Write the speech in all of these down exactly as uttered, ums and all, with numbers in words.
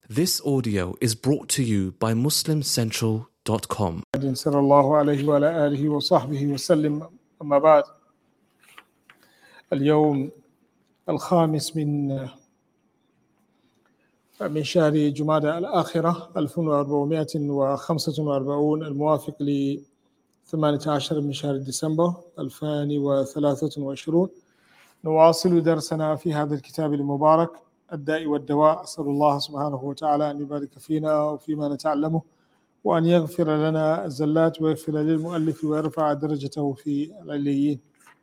This audio is brought to you by muslim central dot com. صلى الله عليه وعلى آله وصحبه وسلم. أما بعد، اليوم الخامس من من شهر جمادى الآخرة ألف وأربعمائة وخمسة وأربعين الموافق ل ثمانية عشر من شهر ديسمبر ألفين وثلاثة وعشرين. نواصل درسنا في هذا الكتاب المبارك الداء والدواء. أسأل الله سبحانه وتعالى أن يبارك فينا وفيما نتعلمه، وأن يغفر لنا الزلات ويغفر للمؤلف ويرفع درجته في العليين.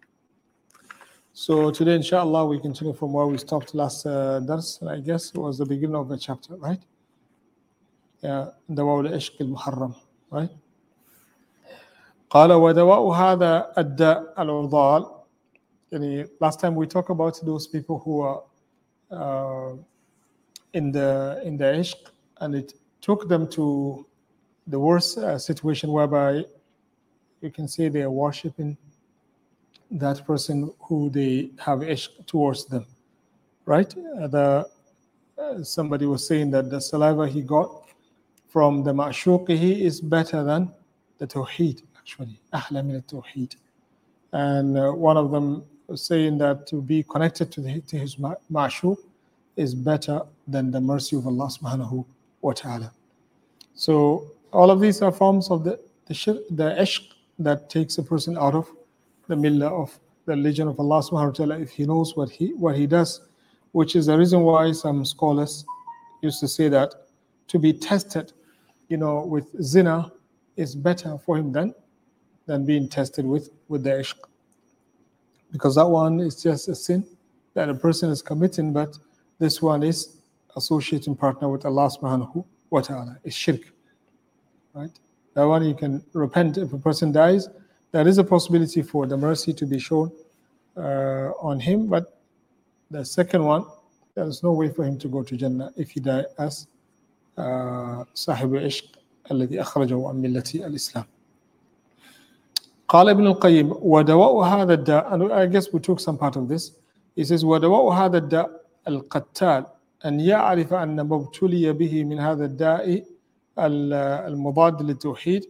So today, inshallah, we continue from where we stopped last uh, dars. I guess it was the beginning of the chapter, right? Yeah, دواء العشق المحرم, right? قال ودواء هذا الداء العضال. Yani, last time we talked about those people who are uh, in the in the ishq, and it took them to the worst uh, situation whereby you can say they are worshipping that person who they have ishq towards them, right? Uh, the uh, somebody was saying that the saliva he got from the ma'shuqihi is better than the tawheed, actually, ahla min al-tawheed. And uh, one of them was saying that to be connected to, the, to his ma'shuq is better than the mercy of Allah subhanahu wa ta'ala. So all of these are forms of the the, shirk, the ishq that takes a person out of the millah of the religion of Allah subhanahu wa ta'ala if he knows what he what he does, which is the reason why some scholars used to say that to be tested, you know, with zina is better for him than than being tested with, with the ishq. Because that one is just a sin that a person is committing, but this one is associating partner with Allah subhanahu wa ta'ala. It's shirk, right? That one you can repent if a person dies. There is a possibility for the mercy to be shown uh, on him, but the second one, there is no way for him to go to Jannah if he died as صاحب العشق الذي أخرجه عن ملة الإسلام. قال ابن القيم ودواء هذا الداء, and I guess we took some part of this. He says ودواء هذا الداء القتال أن يعرف أن ما ابتلي به من هذا الداء المضاد للتوحيد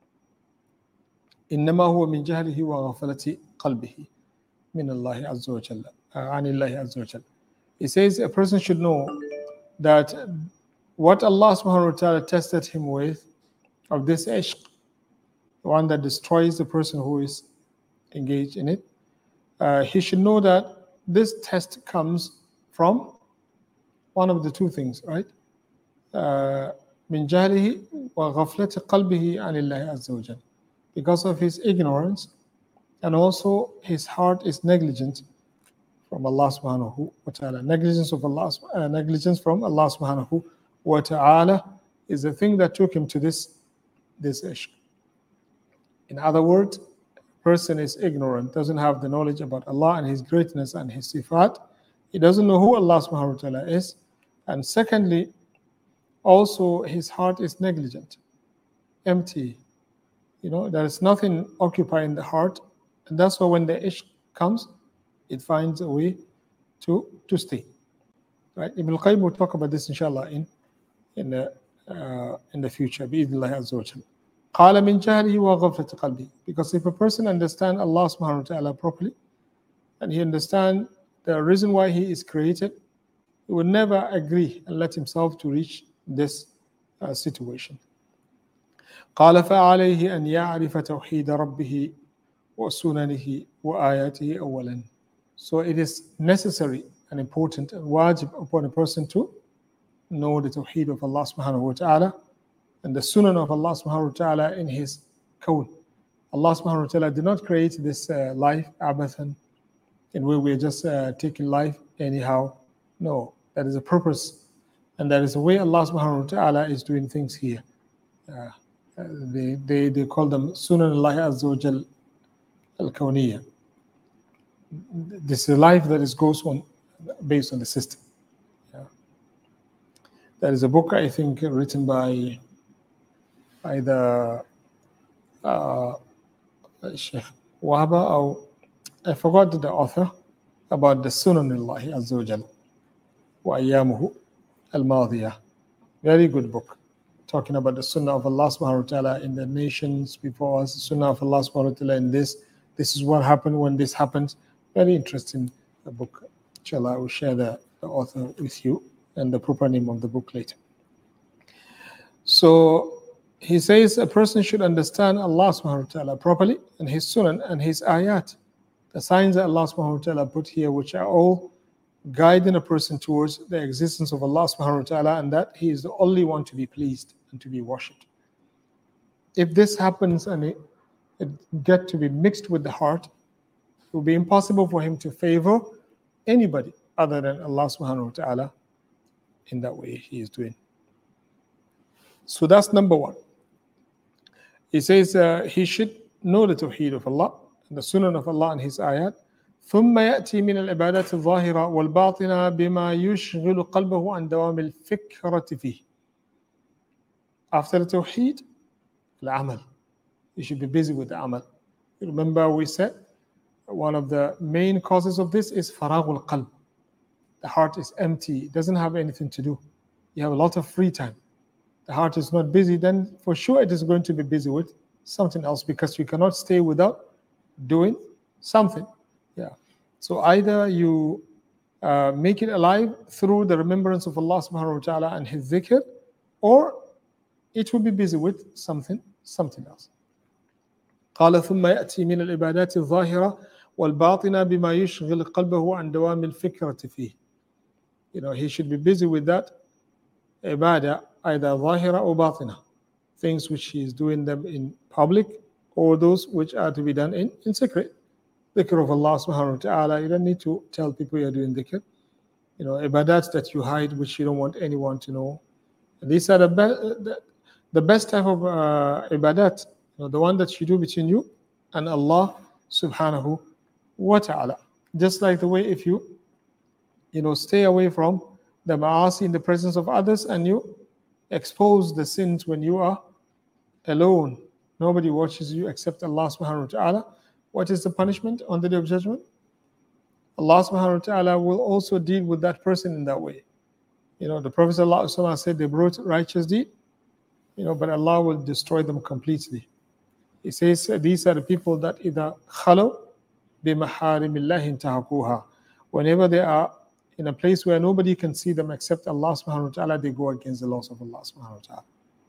إنما هو من جهله وغفلة قلبه من الله عز وجل عن الله عز وجل. He says a person should know that what Allah subhanahu wa ta'ala tested him with of this ishq, the one that destroys the person who is engaged in it, uh, he should know that this test comes from one of the two things, right? من جهله وغفلة قلبه عن الله عز وجل, because of his ignorance, and also his heart is negligent from Allah subhanahu wa ta'ala. Negligence of Allah, uh, negligence from Allah subhanahu wa ta'ala is the thing that took him to this this ishq. In other words, a person is ignorant, doesn't have the knowledge about Allah and his greatness and his sifat. He doesn't know who Allah subhanahu wa ta'ala is. And secondly, also his heart is negligent, empty. You know, there is nothing occupying the heart. And that's why when the ishq comes, it finds a way to, to stay. Right? Ibn al-Qayyim will talk about this inshallah in in the uh, in the future. Bi-idhnillah azza wa jalla. قال من جهله وغفلة قلبه. Because if a person understands Allah subhanahu wa ta'ala properly, and he understands the reason why he is created, he would never agree and let himself to reach this uh, situation. قال فعليه أن يعرف توحيد ربه وسننه وآياته أولا. So it is necessary and important and wajib upon a person to know the tawheed of Allah subhanahu wa ta'ala and the sunan of Allah subhanahu wa ta'ala in his kawn. Allah subhanahu wa ta'ala did not create this uh, life abathan, in where we are just uh, taking life anyhow. No, that is a purpose, and that is the way Allah subhanahu wa ta'ala is doing things here. Uh, they, they, they call them sunan Allah azza wa jal al-kawniyya. This is a life that is goes on based on the system. Yeah. There is a book, I think, written by either uh, Sheikh Wahba, or I forgot the author, about the Sunan Allah Azza wa Jal wa Ayyamuhu al-Madiyah. Very good book, talking about the Sunnah of Allah subhanahu wa ta'ala in the nations before us, the Sunnah of Allah subhanahu wa ta'ala in this. This is what happened when this happens. Very interesting book. Inshallah, I will share the, the author with you and the proper name of the book later. So he says a person should understand Allah subhanahu wa ta'ala properly and his sunnah and his ayat, the signs that Allah subhanahu wa ta'ala put here, which are all guiding a person towards the existence of Allah subhanahu wa ta'ala, and that he is the only one to be pleased and to be worshipped. If this happens and it, it get to be mixed with the heart, it will be impossible for him to favor anybody other than Allah subhanahu wa ta'ala in that way he is doing. So that's number one. He says uh, he should know the tawheed of Allah and the sunnah of Allah and his ayat. ثم يأتي من العبادات الظاهرة والباطنة بما يشغل قلبه عن دوام الفكرة فيه. After the tawheed, العمل. You should be busy with the amal. Remember we said one of the main causes of this is فراغ القلب. The heart is empty, it doesn't have anything to do. You have a lot of free time. The heart is not busy, then for sure it is going to be busy with something else, because you cannot stay without doing something. Yeah. So either you uh, make it alive through the remembrance of Allah subhanahu wa ta'ala and his dhikr, or it will be busy with something, something else. قال ثم يأتي من العبادات الظاهرة والباطنة بما يشغل قلبه عن دوام الفكرة فيه. You know, he should be busy with that ibadah, either ظاهرة or باطنة, things which he is doing them in public or those which are to be done in, in secret. Dhikr of Allah subhanahu wa ta'ala, you don't need to tell people you're doing dhikr. You know, ibadats that you hide, which you don't want anyone to know. And these are the, be- the, the best type of uh, ibadat, you know, the one that you do between you and Allah subhanahu wa ta'ala. Just like the way if you, you know, stay away from the ma'asi in the presence of others and you expose the sins when you are alone. Nobody watches you except Allah subhanahu wa ta'ala. What is the punishment on the day of judgment? Allah subhanahu wa ta'ala will also deal with that person in that way. You know, the Prophet ﷺ said they brought righteous deed, you know, but Allah will destroy them completely. He says these are the people that either khalaw bimaharillahi intahakuha. Whenever they are in a place where nobody can see them except Allah subhanahu wa ta'ala, they go against the laws of Allah subhanahu wa ta'ala.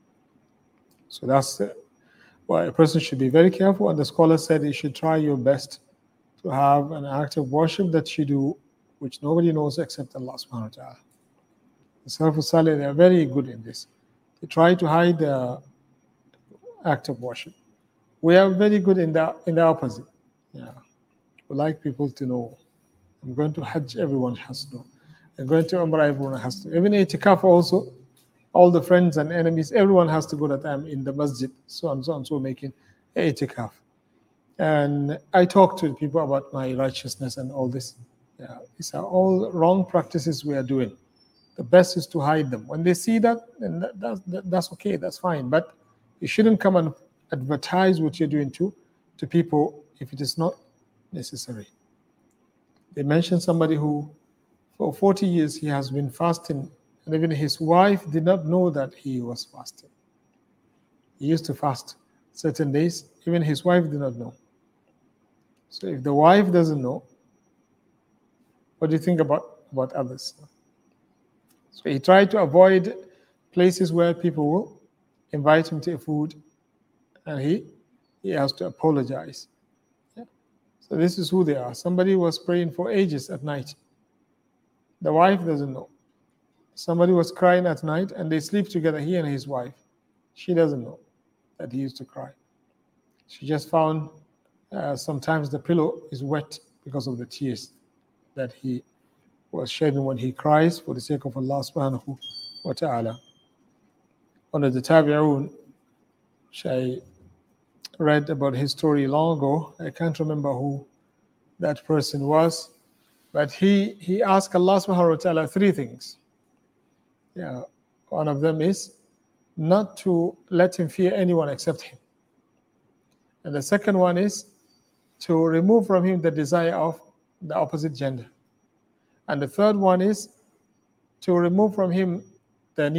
So that's uh, why a person should be very careful, and the scholar said you should try your best to have an act of worship that you do which nobody knows except Allah subhanahu wa ta'ala. The Salafus Salih, they are very good in this. They try to hide the act of worship. We are very good in the in the opposite. Yeah. We like people to know. I'm going to Hajj, everyone has to know. I'm going to Umrah, everyone has to. Even Itikaf also, all the friends and enemies, everyone has to go that I'm in the masjid, so and so and so making Itikaf. And I talk to people about my righteousness and all this. Yeah, these are all wrong practices we are doing. The best is to hide them. When they see that, then that, that, that, that's okay, that's fine. But you shouldn't come and advertise what you're doing to, to people if it is not necessary. They mentioned somebody who, for forty years, he has been fasting, and even his wife did not know that he was fasting. He used to fast certain days, even his wife did not know. So if the wife doesn't know, what do you think about, about others? So he tried to avoid places where people will invite him to food, and he, he has to apologize. Yeah. So this is who they are. Somebody was praying for ages at night. The wife doesn't know. Somebody was crying at night, and they sleep together, he and his wife. She doesn't know that he used to cry. She just found uh, sometimes the pillow is wet because of the tears that he was shedding when he cries for the sake of Allah subhanahu wa ta'ala. One of the tabi'un, which I read about his story long ago, I can't remember who that person was, but he, he asked Allah subhanahu wa ta'ala three things. Yeah, one of them is not to let him fear anyone except him. And the second one is to remove from him the desire of the opposite gender. And the third one is to remove from him the need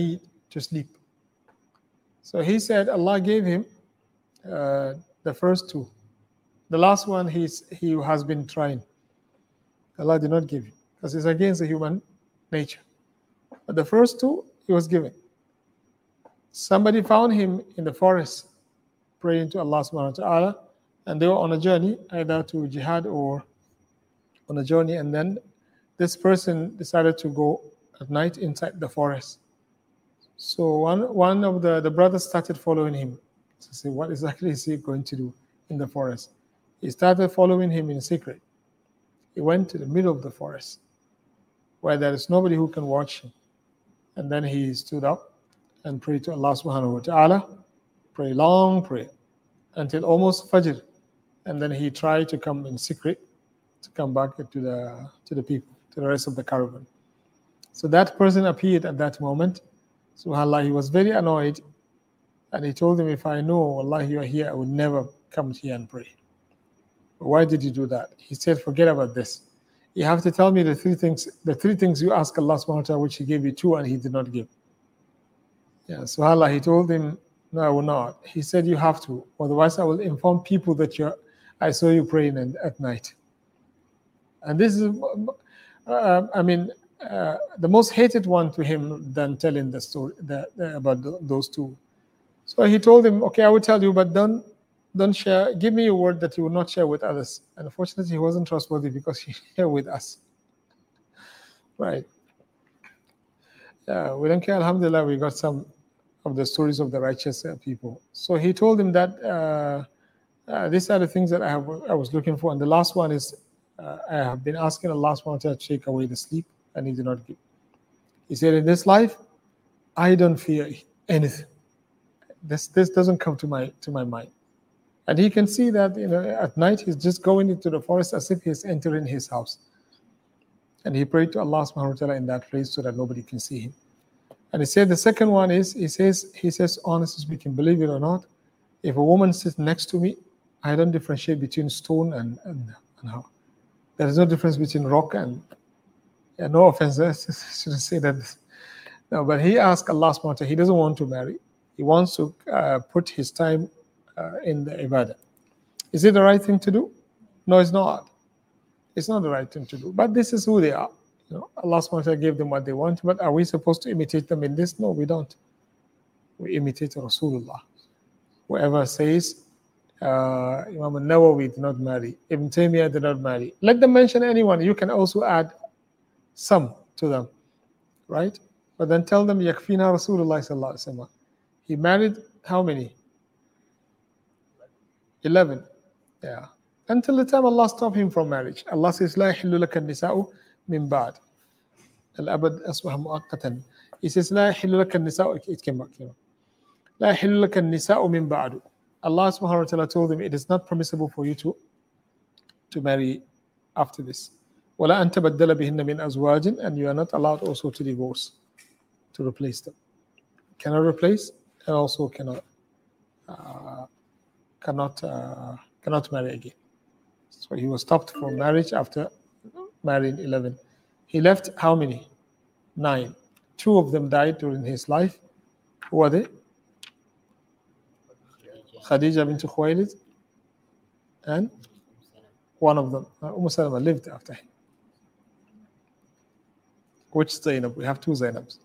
to sleep. So he said Allah gave him uh, the first two. The last one he's, he has been trying. Allah did not give him because it's against the human nature. But the first two he was given. Somebody found him in the forest praying to Allah subhanahu wa ta'ala, and they were on a journey either to jihad or on a journey, and then this person decided to go at night inside the forest. So one one of the, the brothers started following him to see what exactly is he going to do in the forest. He started following him in secret. He went to the middle of the forest where there is nobody who can watch him. And then he stood up and prayed to Allah subhanahu wa ta'ala, pray long prayer until almost Fajr. And then he tried to come in secret to come back to the to the people, to the rest of the caravan. So that person appeared at that moment. SubhanAllah, he was very annoyed, and he told him, if I know, Allah, you are here, I would never come here and pray. But why did you do that? He said, forget about this. You have to tell me the three things, the three things you ask Allah subhanahu wa ta'ala, which he gave you two and he did not give. Yeah, SubhanAllah, he told him, no, I will not. He said, you have to, otherwise I will inform people that you're, I saw you praying at night. And this is, uh, I mean, uh, the most hated one to him than telling the story the, the, about the, those two. So he told him, okay, I will tell you, but don't, don't share. Give me a word that you will not share with others. And unfortunately, he wasn't trustworthy because he shared with us. Right. Yeah, we don't care. Alhamdulillah, we got some of the stories of the righteous uh, people. So he told him that uh, uh, these are the things that I, have, I was looking for. And the last one is, uh, I have been asking Allah subhanahu wa ta'ala to take away the sleep, and he did not give. He said, in this life, I don't fear anything. This this doesn't come to my to my mind. And he can see that, you know, at night he's just going into the forest as if he's entering his house. And he prayed to Allah subhanahu wa ta'ala in that place so that nobody can see him. And he said the second one is, he says, he says, honestly speaking, believe it or not, if a woman sits next to me, I don't differentiate between stone and, and, and how. There is no difference between rock and, yeah, no offense, I shouldn't say that. No, but he asked Allah subhanahu wa ta'ala, he doesn't want to marry. He wants to uh, put his time uh, in the ibadah. Is it the right thing to do? No, it's not. It's not the right thing to do. But this is who they are. You know, Allah subhanahu wa ta'ala gave them what they want, but are we supposed to imitate them in this? No, we don't. We imitate Rasulullah. Whoever says, uh, Imam al-Nawawi did not marry, Ibn Taymiyyah did not marry, let them mention anyone. You can also add some to them, right? But then tell them, Yakfina Rasulullah sallallahu alaihi wasallam. He married how many? Eleven. Yeah. Until the time Allah stopped him from marriage. Allah says, لا يحل لك النساء من بعد الأبد أصبح مؤقتا. He says, لا يحل لك النساء. It came back, you know. لا يحل لك النساء من بعد. Allah subhanahu wa ta'ala told him, it is not permissible for you to, to marry after this. ولا أن تبدل بهن من أزواج, and you are not allowed also to divorce, to replace them. Cannot replace, and also cannot uh, cannot uh, cannot marry again. So he was stopped from marriage after marrying eleven. He left how many? Nine. Two of them died during his life. Who are they? Khadija bint Khuwaylid, and one of them, uh, Umm Salama, lived after him. Which Zainab? We have two Zainabs.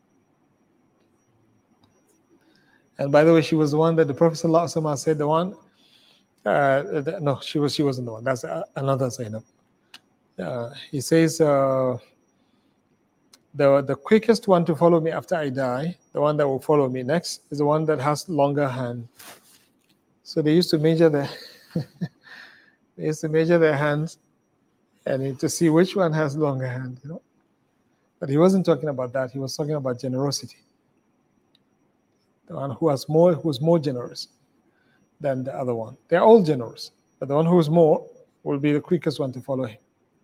And by the way, she was the one that the Prophet ﷺ said, the one, uh, the, no, she was she wasn't the one. That's uh, another Zainab. Uh, he says, uh, the the quickest one to follow me after I die, the one that will follow me next, is the one that has longer hand. So they used to measure their they used to measure their hands and to see which one has longer hand, you know. But he wasn't talking about that. He was talking about generosity. The one who has more, who's more generous than the other one. They're all generous, but the one who is more will be the quickest one to follow him.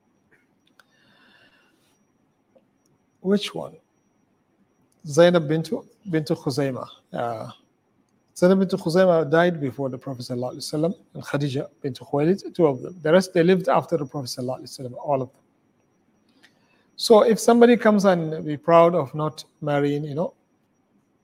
Which one? Zainab bint bint Khuzaymah. Uh, Zainab bint Khuzaymah died before the Prophet ﷺ, and Khadija bint Khuwaylid, two of them. The rest, they lived after the Prophet ﷺ, all of them. So if somebody comes and be proud of not marrying, you know,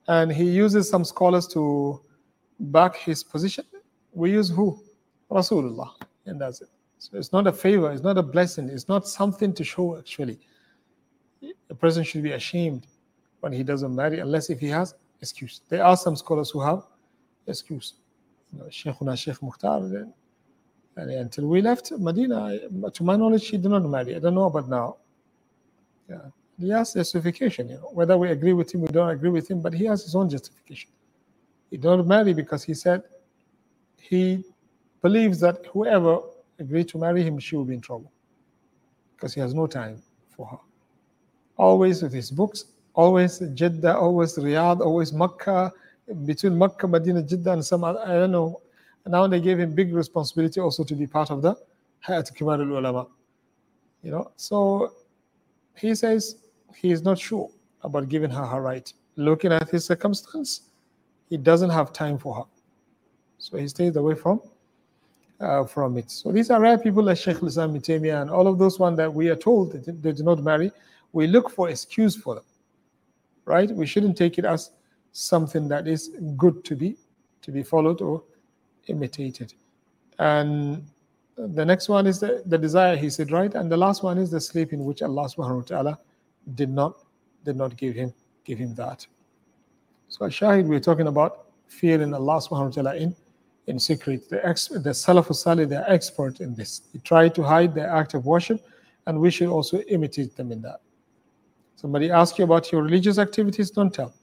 And he uses some scholars to back his position. We use who? Rasulullah. And that's it. So it's not a favor, it's not a blessing, it's not something to show actually. A person should be ashamed when he doesn't marry unless if he has excuse. There are some scholars who have excuse. You know, Shaykhuna Shaykh Mukhtar, and until we left Medina, to my knowledge, he did not marry. I don't know about now. Yeah. He has justification, you know, whether we agree with him, we don't agree with him, but he has his own justification. He did not marry because he said he believes that whoever agreed to marry him, she will be in trouble because he has no time for her. Always with his books, always Jeddah, always Riyadh, always Makkah, between Makkah, Medina, Jeddah, and some other, I don't know. And now they gave him big responsibility also to be part of the Hayat Kibar al-Ulama. You know, so he says he is not sure about giving her her right. Looking at his circumstance, he doesn't have time for her. So he stays away from uh, from it. So these are rare people like Shaykh al-Islam Ibn Taymiyyah and all of those ones that we are told that they do not marry. We look for excuse for them, right? We shouldn't take it as something that is good to be to be followed or imitated. And the next one is the, the desire, he said, right? And the last one is the sleep in which Allah subhanahu wa ta'ala did not did not give him give him that. So Shahid, we're talking about fearing Allah subhanahu wa ta'ala in, in secret. The, ex, the Salafus Salih, they're expert in this. They try to hide their act of worship, and we should also imitate them in that. Somebody asks you about your religious activities, don't tell.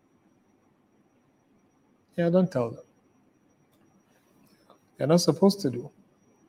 Yeah, don't tell them. You're not supposed to do.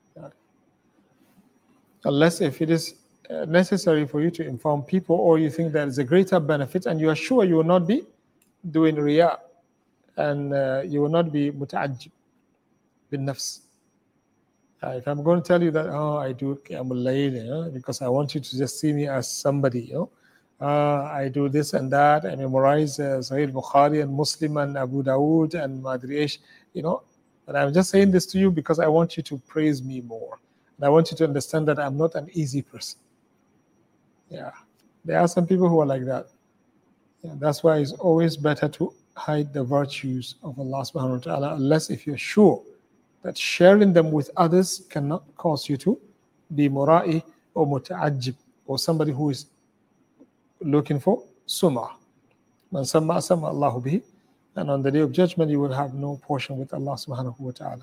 Unless if it is necessary for you to inform people, or you think there is a greater benefit and you are sure you will not be doing riyah, and uh, you will not be muta'ajjib bin nafs. Uh, if I'm going to tell you that, oh, I do Qiyamul Layl, you know, because I want you to just see me as somebody, you know, uh, I do this and that, I memorize uh, Sahih Bukhari and Muslim and Abu Dawood and Madri Ish, you know, but I'm just saying this to you because I want you to praise me more. And I want you to understand that I'm not an easy person. Yeah, there are some people who are like that. Yeah, that's why it's always better to hide the virtues of Allah subhanahu wa ta'ala, unless if you're sure that sharing them with others cannot cause you to be mura'i or muta'ajjib, or somebody who is looking for sum'ah. Man samma samma Allahu bihi. And on the day of judgment, you will have no portion with Allah subhanahu wa ta'ala.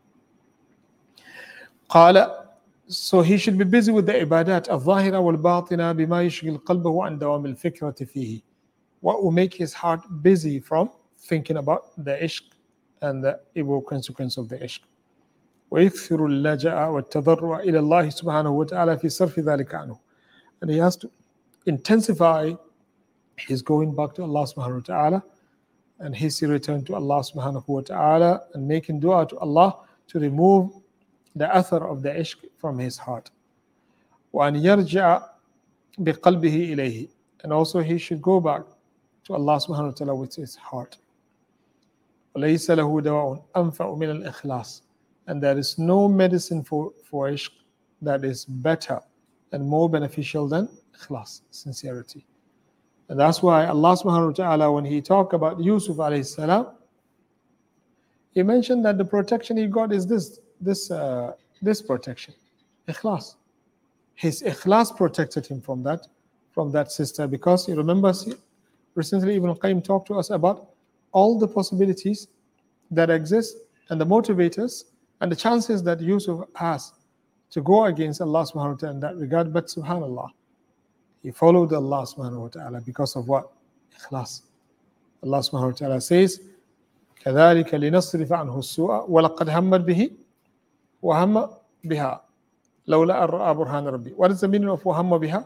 قال, so he should be busy with the ibadat الظاهرة والباطنة بما يشغل قلبه عن دوام الفكرة فيه. What will make his heart busy from thinking about the ishq and the evil consequence of the ishq. ويكثر اللجأ والتضرع إلى الله سبحانه وتعالى في صرف ذلك عنه. And he has to intensify his going back to Allah subhanahu wa ta'ala and his return to Allah subhanahu wa ta'ala, and making dua to Allah to remove the athar of the ishq from his heart. وأن يرجع بقلبه إليه. And also he should go back to Allah subhanahu wa ta'ala with his heart. وليس له دواء أنفع من الإخلاص. And there is no medicine for, for ishq that is better and more beneficial than ikhlas, sincerity. And that's why Allah subhanahu wa ta'ala, when he talked about Yusuf alayhi salam, he mentioned that the protection he got is this, this, uh, this protection, ikhlas. His ikhlas protected him from that, from that sister, because you remember, recently Ibn Qayyim talked to us about all the possibilities that exist and the motivators and the chances that Yusuf has to go against Allah subhanahu wa ta'ala in that regard. But subhanallah, he followed Allah subhanahu wa ta'ala because of what? Ikhlas. Allah subhanahu wa ta'ala says, كَذَلِكَ لِنَصْرِفَ عَنْهُ السُّوءَ وَلَقَدْ هَمَّتْ بِهِ وَهَمَّ بِهَا لَوْلَا أَن رَأَىٰ بُرْهَانَ رَبِّهِ. What is the meaning of وَهَمَّ بِهَا?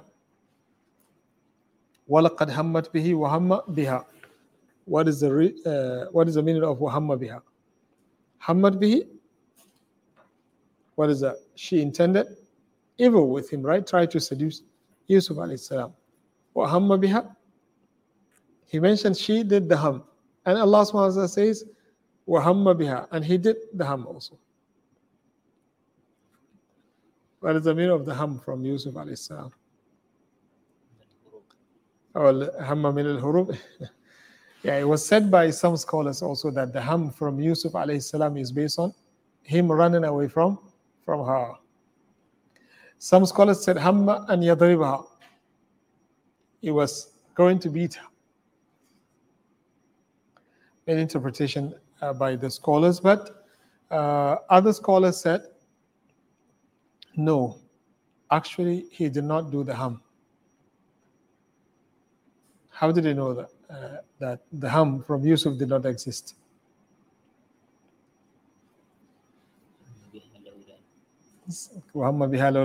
وَلَقَدْ هَمَّتْ بِهِ وَهَمَّ بِهَا. What is the re, uh, what is the meaning of وَهَمَّ بِهَا? Hammat bihi. What is that? She intended evil with him, right? Tried to seduce Yusuf alayhi salam. وَهَمَّ بِهَا. He mentioned she did the hum. And Allah subhanahu wa ta'ala says, وَهَمَّ بِهَا. And he did the hum also. What is the meaning of the hum from Yusuf alayhi salam? Or hamma min al-hurub. Yeah, it was said by some scholars also that the ham from Yusuf alayhi salam is based on him running away from, from her. Some scholars said hamma an yadribaha. He was going to beat her. An interpretation uh, by the scholars, but uh, other scholars said no, actually he did not do the ham. How did they know that? Uh, that the ham from Yusuf did not exist? What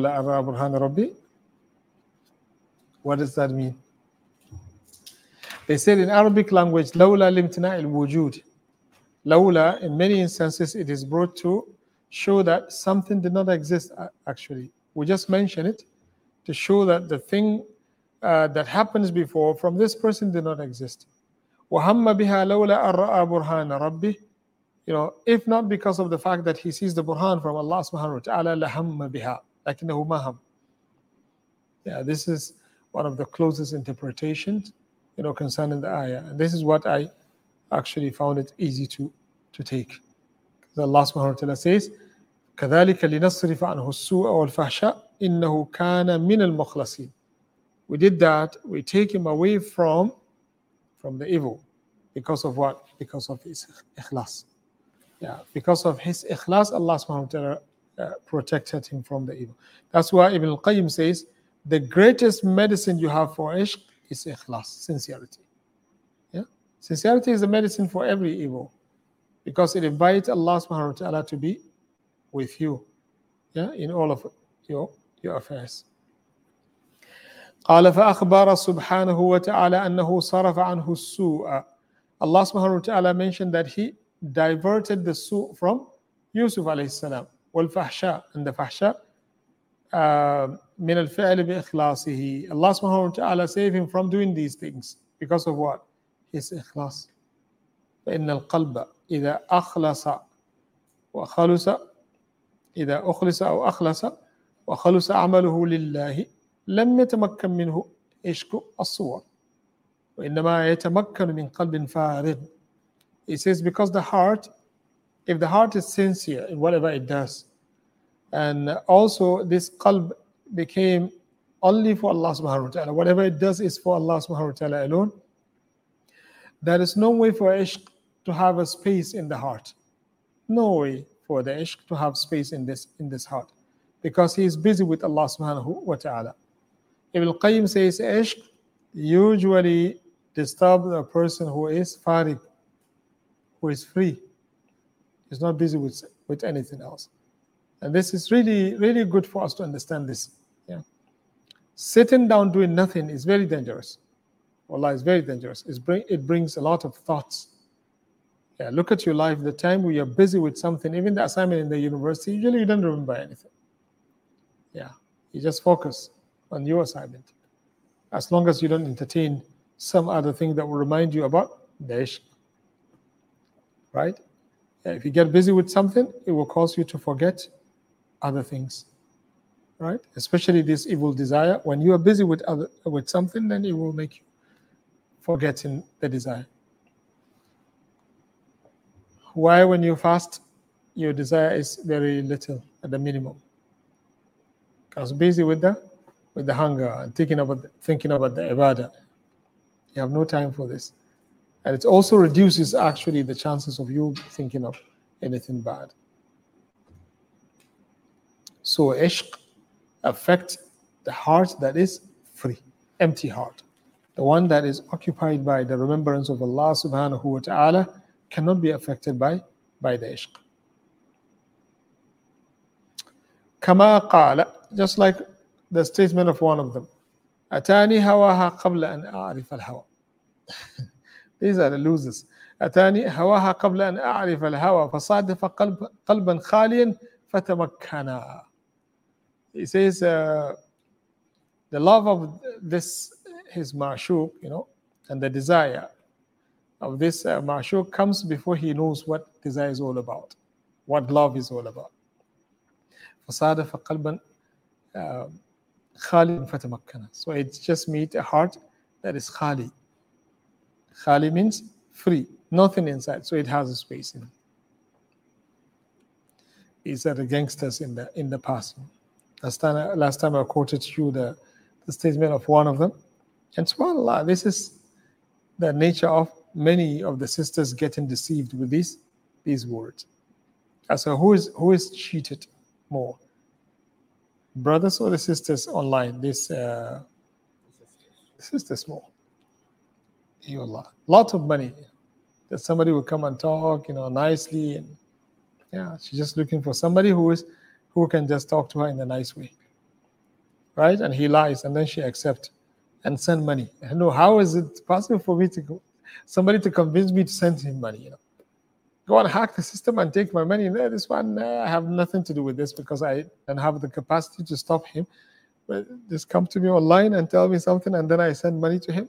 does that mean? They said in Arabic language, لولا لامتناع الوجود. Lawla, in many instances, it is brought to show that something did not exist actually. We just mention it to show that the thing uh, that happens before from this person did not exist. وَهَمَّ بِهَا لَوْلَا أَرَّأَى بُرْهَانَ رَبِّهِ. You know, if not because of the fact that he sees the burhan from Allah subhanahu wa ta'ala, لَهَمَّ بِهَا لَكِنَّهُ مَهَمْ. Yeah, this is one of the closest interpretations, you know, concerning the ayah. And this is what I actually found it easy to, to take. Because Allah subhanahu wa ta'ala says, كَذَلِكَ لِنَصْرِفَ عَنْهُ السُّوءَ وَالْفَحْشَاءَ إِنَّهُ كَانَ مِنَ الْمُخْلَصِينَ. We did that, we take him away from, from the evil. Because of what? Because of his ikhlas. Yeah, because of his ikhlas, Allah subhanahu wa ta'ala uh, protected him from the evil. That's why Ibn al-Qayyim says, the greatest medicine you have for ishq is ikhlas, sincerity. Yeah, sincerity is the medicine for every evil, because it invites Allah subhanahu wa ta'ala to be with you, yeah, in all of your, your affairs. قال فأخبر سبحانه وتعالى أنه صرف عنه السوء. Allah subhanahu wa ta'ala mentioned that he diverted the su' from Yusuf alayhi salam, والفحشاء, and the fahsha, uh, من الفعل بإخلاصه. Allah subhanahu wa ta'ala saved him from doing these things because of what? His ikhlas. فإن القلب إذا أخلص وخلص إذا أخلص أو أخلص وخلص عمله لله لم يتمكن منه عشق الصور وإنما يتمكن من قلب فارغ. It says because the heart, if the heart is sincere in whatever it does, and also this qalb became only for Allah subhanahu wa ta'ala, whatever it does is for Allah subhanahu wa ta'ala alone, there is no way for ishq to have a space in the heart. No way for the ishq to have space in this in this heart, because he is busy with Allah subhanahu wa ta'ala. Ibn al-Qayyim says ishq usually disturbs a person who is farig, who is free. He's not busy with, with anything else. And this is really, really good for us to understand this. Yeah. Sitting down doing nothing is very dangerous. Wallah, it's very dangerous. It's bring, it brings a lot of thoughts. Yeah, look at your life, the time when you're busy with something, even the assignment in the university, usually you don't remember anything. Yeah, you just focus on your assignment. As long as you don't entertain some other thing that will remind you about the ishq. Right? Yeah, if you get busy with something, it will cause you to forget other things. Right? Especially this evil desire. When you are busy with other with something, then it will make you forgetting the desire. Why, when you fast, your desire is very little, at the minimum? Because busy with the with the hunger and thinking about the, thinking about the ibadah. You have no time for this. And it also reduces actually the chances of you thinking of anything bad. So ishq affects the heart that is free, empty heart. The one that is occupied by the remembrance of Allah subhanahu wa ta'ala cannot be affected by, by the ishq. Kama qala, just like the statement of one of them, Atani hawaha qabla an a'rif al-hawa. These are the losers. أتاني هواها قبل أن أعرف الهوى فصادف قلب قلبا خاليا فتمكنا. He says uh, the love of this his ma'shuq, you know, and the desire of this uh, ma'shuq comes before he knows what desire is all about, what love is all about. فصادف قلبا خاليا فتمكنا. So it's just meet a heart that is khali. Khali means free, nothing inside, so it has a space in it. These are the gangsters in the in the past. Last time, last time I quoted you the, the statement of one of them. And subhanAllah, this is the nature of many of the sisters getting deceived with these, these words. So who is who is cheated more? Brothers or the sisters online? This uh, sisters more. Allah. Lot of money. That somebody will come and talk, you know, nicely, and yeah, she's just looking for somebody who is who can just talk to her in a nice way, right? And he lies, and then she accepts and send money. I know, how is it possible for me to go, somebody to convince me to send him money? You know, go and hack the system and take my money. No, this one, uh, I have nothing to do with this because I don't have the capacity to stop him. But just come to me online and tell me something, and then I send money to him.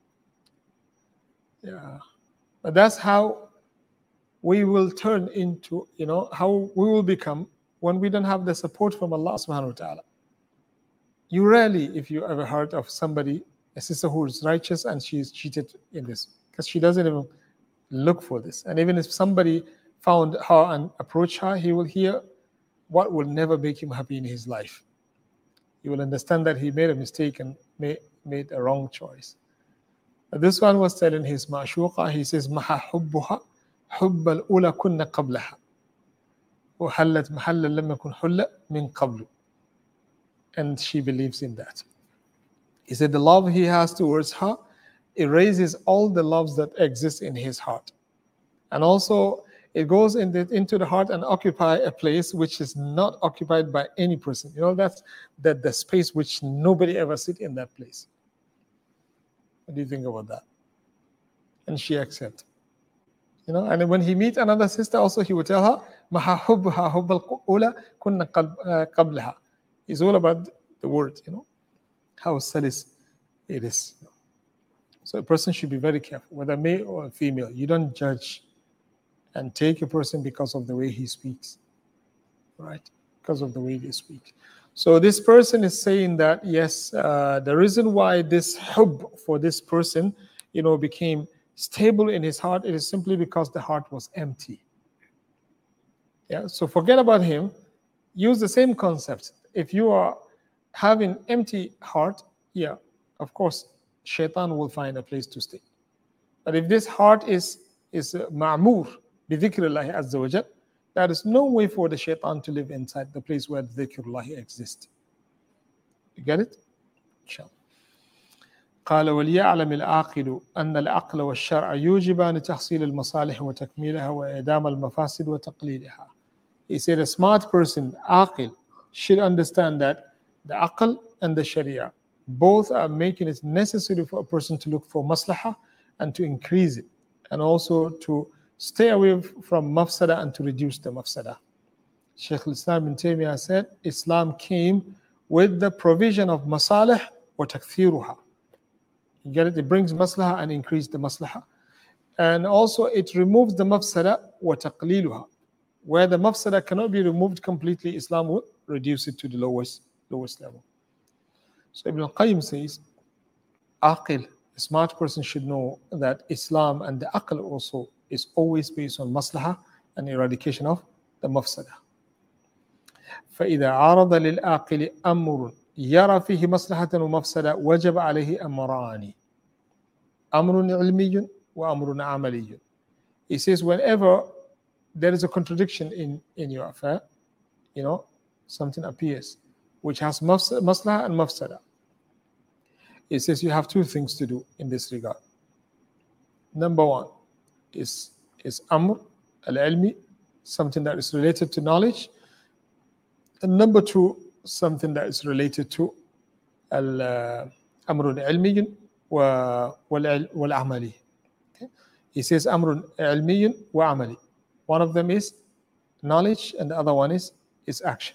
Yeah, but that's how we will turn into, you know, how we will become when we don't have the support from Allah subhanahu wa ta'ala. You rarely, if you ever heard of somebody, a sister who is righteous and she is cheated in this, because she doesn't even look for this. And even if somebody found her and approached her, he will hear what will never make him happy in his life. He will understand that he made a mistake and made, made a wrong choice. This one was telling his ma'shuqa, he says, Maha hubbuha حب الأولى كنا قبلها وحلت محلا لم يكن حل من قبل. And she believes in that. He said the love he has towards her erases all the loves that exist in his heart. And also it goes in the, into the heart and occupy a place which is not occupied by any person. You know, that's that the space which nobody ever sit in that place. What do you think about that? And she accepts. You know, and when he meet another sister, also he would tell her, "Maha hubha hubbal ula kunna qablaha." It's all about the word, you know, how salis it is. So a person should be very careful, whether male or female. You don't judge and take a person because of the way he speaks, right? Because of the way they speak. So this person is saying that yes, uh, the reason why this hub for this person, you know, became stable in his heart, it is simply because the heart was empty. Yeah, so forget about him. Use the same concept. If you are having empty heart, yeah, of course, shaitan will find a place to stay. But if this heart is is ma'mur bi dhikrillah azza wa jal, there is no way for the shaitan to live inside the place where dhikrullah exists. You get it? Inshallah. قال وليعلم العاقل أن العقل والشرع يوجبان تحصيل المصالح وتكميلها وإعدام المفاسد وتقليلها. He said a smart person, aqil, should understand that the aql and the sharia both are making it necessary for a person to look for maslahah and to increase it, and also to stay away from mafsada and to reduce the mafsada. Shaykh al-Islam ibn Taymiyyah said Islam came with the provision of masalih wa takthiruha. You get it? It brings maslahah and increase the maslahah. And also it removes the mafsada wa taqliluha. Where the mafsada cannot be removed completely, Islam will reduce it to the lowest, lowest level. So Ibn al-Qayyim says, aqil, a smart person should know that Islam and the aql also is always based on maslahah and eradication of the mafsada. فإذا عرض للعاقل أمر يرى فيه مصلحة ومفسدة وجب عليه أمران أمر علمي وأمر عملي. He says whenever there is a contradiction in, in your affair, you know, something appears which has maslahah and mafsada. He says you have two things to do in this regard. Number one is, is amr al-ilmi, something that is related to knowledge. And number two, something that is related to al-amr al-ilmi wal-amali. He says amr al-ilmi wa amali. One of them is knowledge and the other one is, is action.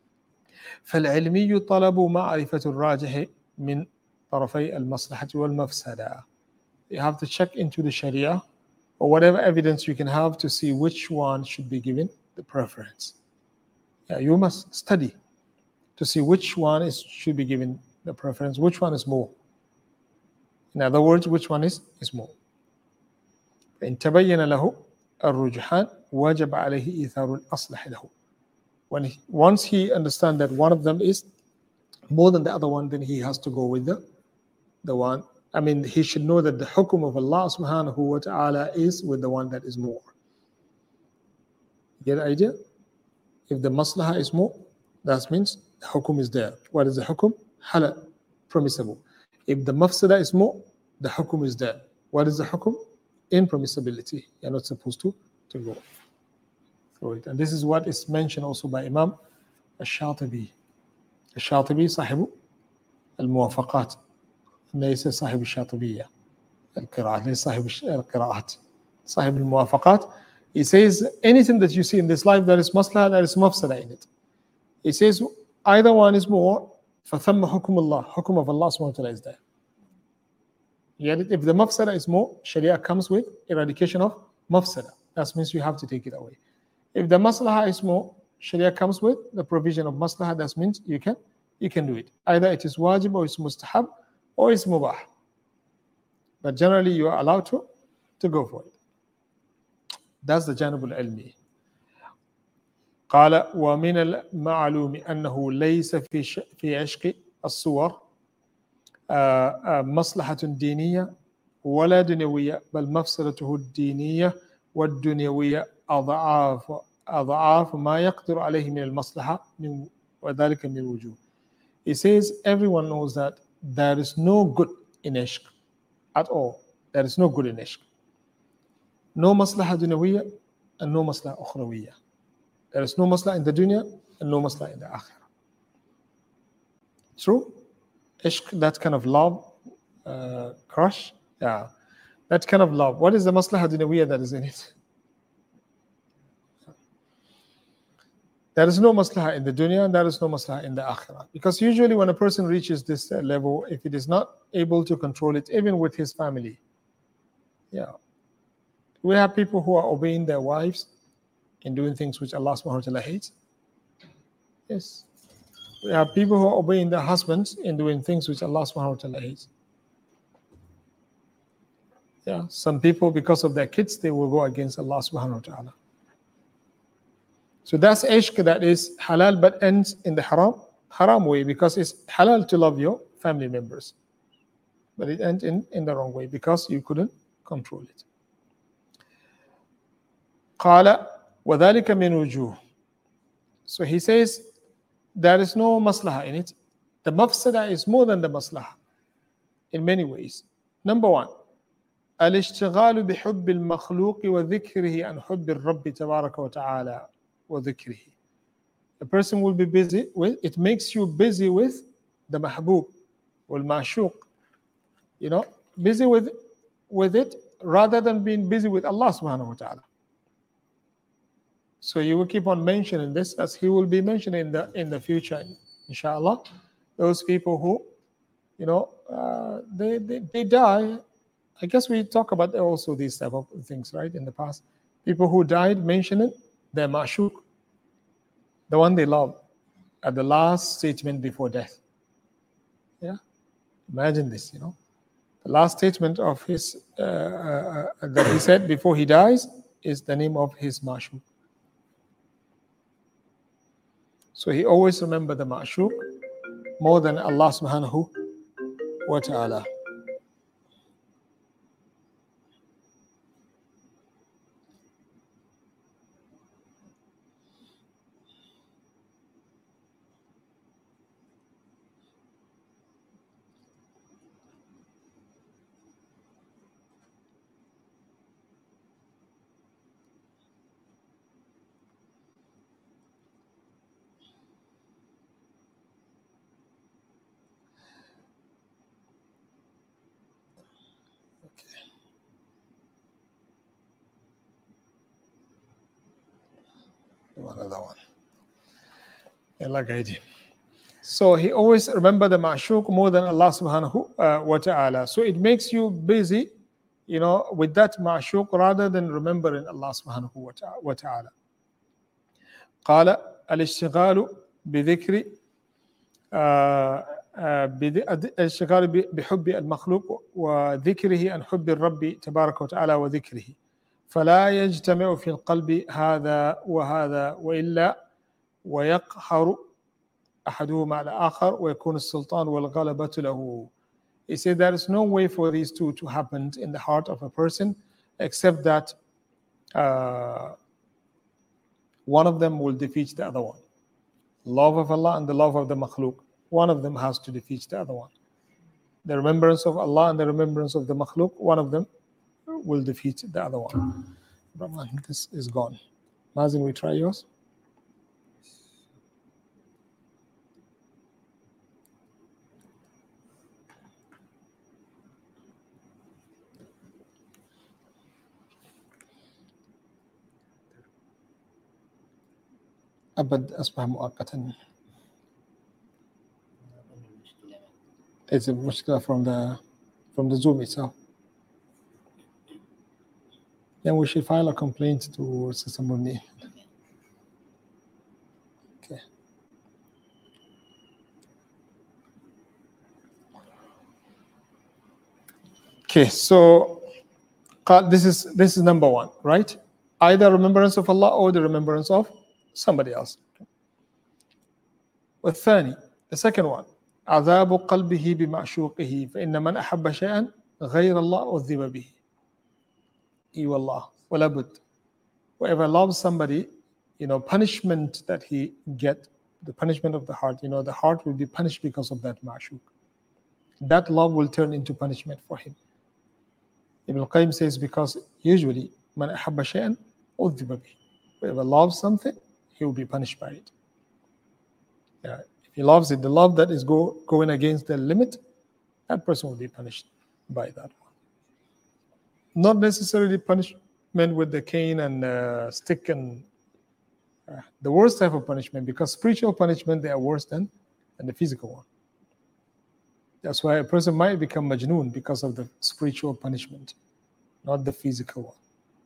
فالعلمي طلب معرفة الراجح من طرفي المصلحة والمفسدة. You have to check into the Sharia or whatever evidence you can have to see which one should be given the preference. Yeah, you must study to see which one is should be given the preference, which one is more. In other words, which one is, is more. فإن تبين له الرجحان وجب عليه إيثار الأصلح له. When he, once he understands that one of them is more than the other one, then he has to go with the, the one. I mean, he should know that the hukum of Allah subhanahu wa ta'ala is with the one that is more. Get the idea? If the maslaha is more, that means the hukum is there. What is the hukum? Halal, permissible. If the mafsada is more, the hukum is there. What is the hukum? Impermissibility. You're not supposed to, to go through it. And this is what is mentioned also by Imam Al-Shatibi. Al-Shatibi, Sahibu Al-Muwafaqat. ليس صاحب الشاطبية القراءات ليس صاحب القراءات صاحب الموافقات. He says anything that you see in this life that is maslaha, there is mafsada in it. He says either one is more, فثم حكم الله, حكم of Allah subhanahu wa ta'ala is there. Yet if the mafsada is more, Sharia comes with eradication of mafsada. That means you have to take it away. If the maslaha is more, Sharia comes with the provision of maslaha. That means you can you can do it. Either it is wajib or it's mustahab or it's mubah. But generally you are allowed to, to go for it. That's the janib al-ilmi. قال ومن المعلوم أنه ليس في في عشق الصور مصلحة دينية ولا دنيوية بل مفسدته الدينية والدنيوية أضعاف أضعاف ما يقدر عليه من المصلحة من وذلك من وجوه. He says everyone knows that there is no good in ishq at all. There is no good in ishq. No maslaha dunyawiyya and no maslaha ukhrawiyya. There is no maslaha in the dunya and no maslaha in the akhirah. True? Ishq, that kind of love, uh, crush, yeah, that kind of love. What is the maslaha dunyawiyya that is in it? There is no maslaha in the dunya and there is no maslaha in the akhirah. Because usually when a person reaches this uh, level, if it is not able to control it, even with his family, yeah. We have people who are obeying their wives in doing things which Allah subhanahu wa ta'ala hates. Yes. We have people who are obeying their husbands in doing things which Allah subhanahu wa ta'ala hates. Yeah. Some people, because of their kids, they will go against Allah subhanahu wa ta'ala. So that's ishq that is halal but ends in the haram, haram way, because it's halal to love your family members. But it ends in, in the wrong way because you couldn't control it. قال وذلك من وجوه. So he says there is no maslaha in it. The mafsada is more than the maslaha in many ways. Number one, الاشتغال بحب المخلوق وذكره عن حب الرب تبارك وتعالى وذكره. A person will be busy with, it makes you busy with the mahbub or ma'shuq, you know, busy with, with it rather than being busy with Allah subhanahu wa ta'ala. So you will keep on mentioning this as he will be mentioning in the in the future, inshallah. Those people who, you know, uh, they, they they die. I guess we talk about also these type of things, right? In the past, people who died mentioning their ma'shuq, the one they love, at the last statement before death. Yeah, imagine this. You know, the last statement of his uh, uh, that he said before he dies is the name of his ma'shuq. So he always remember the ma'shuq more than Allah subhanahu wa ta'ala. Another one. Allah guide him. So he always remember the ma'shuq more than Allah subhanahu uh, wa ta'ala. So it makes you busy, you know, with that ma'shuq rather than remembering Allah subhanahu wa ta'ala. قال الاشتغال بذكر الاشتغال بحب المخلوق وذكره عن حب الرب تبارك وتعالى وذكره. فلا يجتمع في القلب هذا وهذا وإلا ويقهر أحدهما على الآخر ويكون السلطان والغلبة له. He said there is no way for these two to happen in the heart of a person except that uh, one of them will defeat the other one. Love of Allah and the love of the makhluk. One of them has to defeat the other one. The remembrance of Allah and the remembrance of the makhluk, one of them will defeat the other one. Brahman, this is gone. Mazin, we try yours? أبد أصبح مؤقتا. It's a mushkila from the from the Zoom itself. Then we should file a complaint to Sister Murni. Okay. Okay, so this is this is number one, right? Either remembrance of Allah or the remembrance of somebody else. والثاني, the second one, عذاب قلبه بمعشوقه فإن من أحب شيئا غير الله عذب به. Wallah, wala bud. Whoever loves somebody, you know, punishment that he get, the punishment of the heart, you know, the heart will be punished because of that ma'shuq. That love will turn into punishment for him. Ibn al-Qayyim says because usually man ahabba shay'an udhiba bihi. Whoever loves something, he will be punished by it. Yeah, if he loves it, the love that is go, going against the limit, that person will be punished by that one. Not necessarily punishment with the cane and uh, stick and uh, the worst type of punishment, because spiritual punishment, they are worse than, than the physical one. That's why a person might become majnoon because of the spiritual punishment, not the physical one.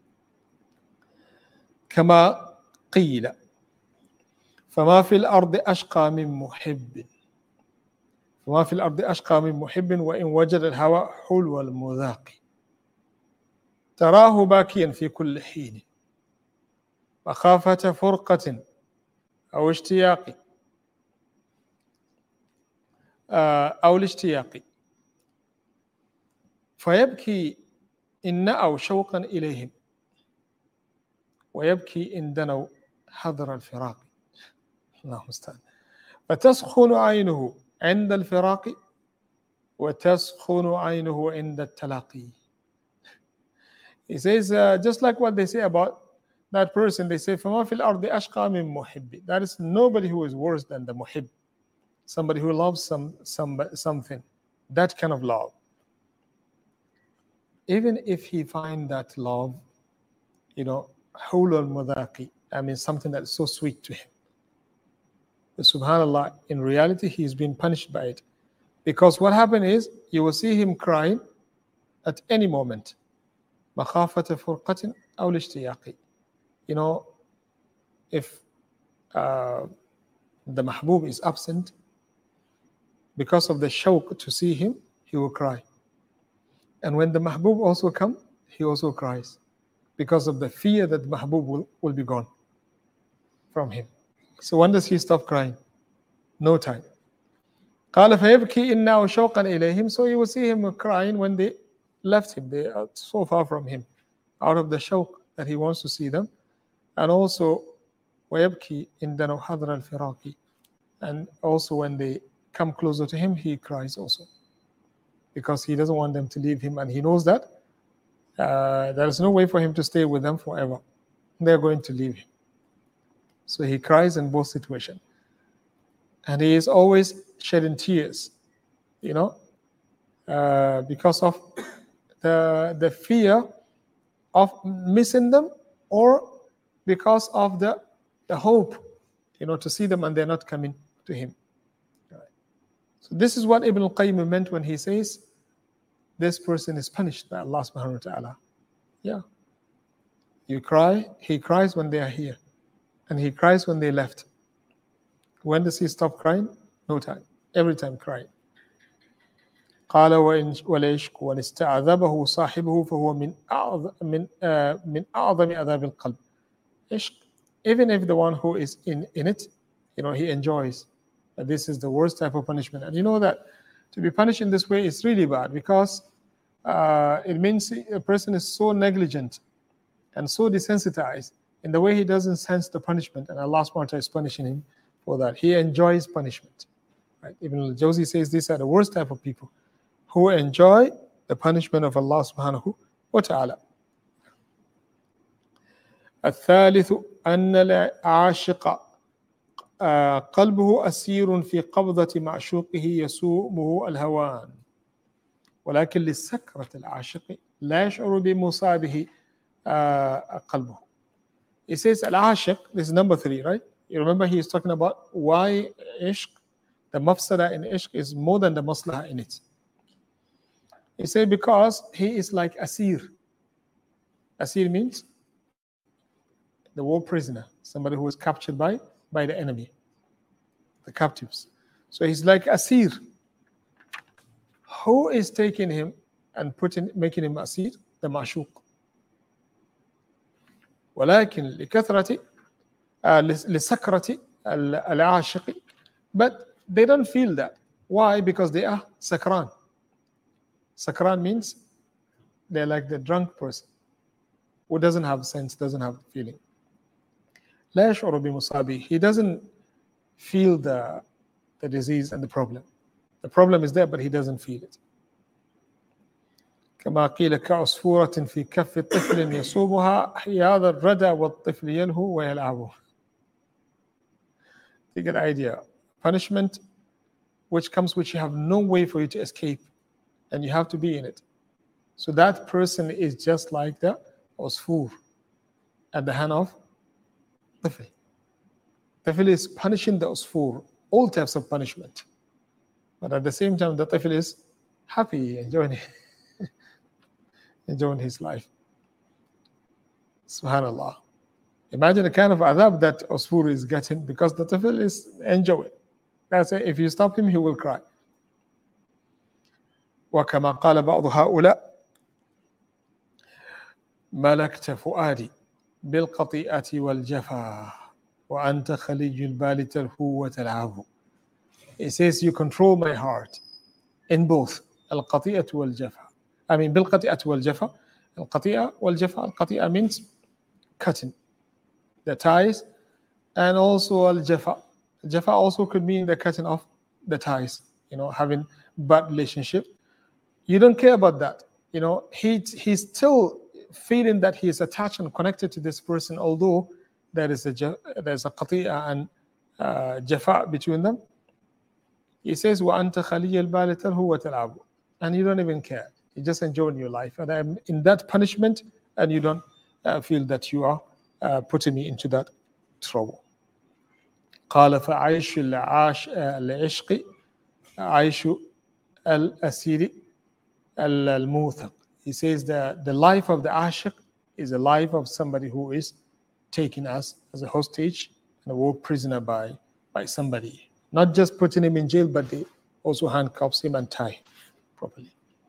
كما قيل فما في الأرض أشقى من محب فما في الأرض أشقى من محب وإن وجد الهوى حلو المذاق تراه باكيا في كل حين مخافة فرقة أو اشتياق أو الاشتياق فيبكي إن نأوا شوقا إليهم ويبكي إن دنوا حذر الفراق. الله المستعان. فتسخن عينه عند الفراق وتسخن عينه عند التلاقي. He says, uh, just like what they say about that person, they say, فَمَا فِي الْأَرْضِ أَشْقَى مِن مُحِبٍّ. That is nobody who is worse than the muhib. Somebody who loves some, some something. That kind of love. Even if he finds that love, you know, حُلُو الْمُذَاقِ, I mean something that is so sweet to him. But subhanAllah, in reality, he's been punished by it. Because what happened is, you will see him crying at any moment. مخافة فرقة أو الاشتياق. You know, if uh, the mahbub is absent, because of the shawq to see him, he will cry. And when the mahbub also comes, he also cries, because of the fear that the mahbub will, will be gone from him. So when does he stop crying? No time. قال فيبكي إنه شوقا إليهم. So you will see him crying when they left him. They are so far from him, out of the shawq that he wants to see them. And also ويبكي إن دنوا حذر الفراق. And also when they come closer to him, he cries also, because he doesn't want them to leave him, and he knows that uh, there is no way for him to stay with them forever. They're going to leave him. So he cries in both situations. And he is always shedding tears, you know, uh, because of the, the fear of missing them, or because of the, the hope, you know, to see them and they're not coming to him. So this is what Ibn al-Qayyim meant when he says, this person is punished by Allah subhanahu wa ta'ala. Yeah. You cry, he cries when they are here. And he cries when they left. When does he stop crying? No time. Every time crying. قال وإن والعشق وإن استعذبه صاحبه فهو من أعظم من uh, من أعظم عذاب القلب. Ishq, even if the one who is in, in it, you know, he enjoys, but this is the worst type of punishment. And you know that to be punished in this way is really bad, because uh, it means a person is so negligent and so desensitized in the way he doesn't sense the punishment, and Allah subhanahu wa ta'ala is punishing him for that. He enjoys punishment. Right? Ibn al-Jawzi says these are the worst type of people, who enjoy the punishment of Allah subhanahu wa ta'ala. الثالث أن العاشق قلبه أسير في قبضة معشوقه يسومه الهوان، ولكن لسكرة العاشق لا يشعر بمصابه قلبه. He says al-ashiq, this is number three, right? You remember he is talking about why ishq, the mafsada in ishq is more than the maslaha in it. He said because he is like asir. Asir means the war prisoner, somebody who was captured by, by the enemy, the captives. So he's like asir. Who is taking him and putting, making him asir? The ma'shuq. ولكن لكثرة لسكرة العاشق, but they don't feel that. Why? Because they are sakran. Sakran means they're like the drunk person who doesn't have sense, doesn't have feeling. لا يشعر بمصابه. He doesn't feel the, the disease and the problem. The problem is there, but he doesn't feel it. كما قيل كعصفورة في كف طفل يصوبها حياض الردى والطفل يلهو ويلعبه. You get the idea. Punishment which comes which you have no way for you to escape, and you have to be in it. So that person is just like the usfur at the hand of طفل. طفل is punishing the usfur, all types of punishment. But at the same time, the طفل is happy, enjoying it. enjoying his life. Subhanallah. Imagine the kind of adab that Usfur is getting because the tafil is enjoying. That's it. If you stop him, he will cry. وكما قال بعض هؤلاء ملكت فؤادي بالقطيئة والجفا وأنت خلي البال تلهو وتلعب. It says you control my heart in both القطيئة والجفا. I mean, بالقطيئة والجفا. القطيئة والجفا. القطيئة means cutting the ties, and also al-jafa. Jafa also could mean the cutting of the ties, you know, having bad relationship. You don't care about that. You know, he he's still feeling that he is attached and connected to this person, although there is a there's a qati'a and uh, jafa between them. He says, وَأَنْتَ خَلِيَّ الْبَالِ تَلْهُ وَتَلْعَبُ. And you don't even care. You just enjoy your life. And I'm in that punishment, and you don't uh, feel that you are uh, putting me into that trouble. قال فعيش العاش العشق عيش الأسير الموثق. He says that the life of the ashiq is a life of somebody who is taken us as a hostage and a war prisoner by, by somebody. Not just putting him in jail, but they also handcuffs him and tie him properly.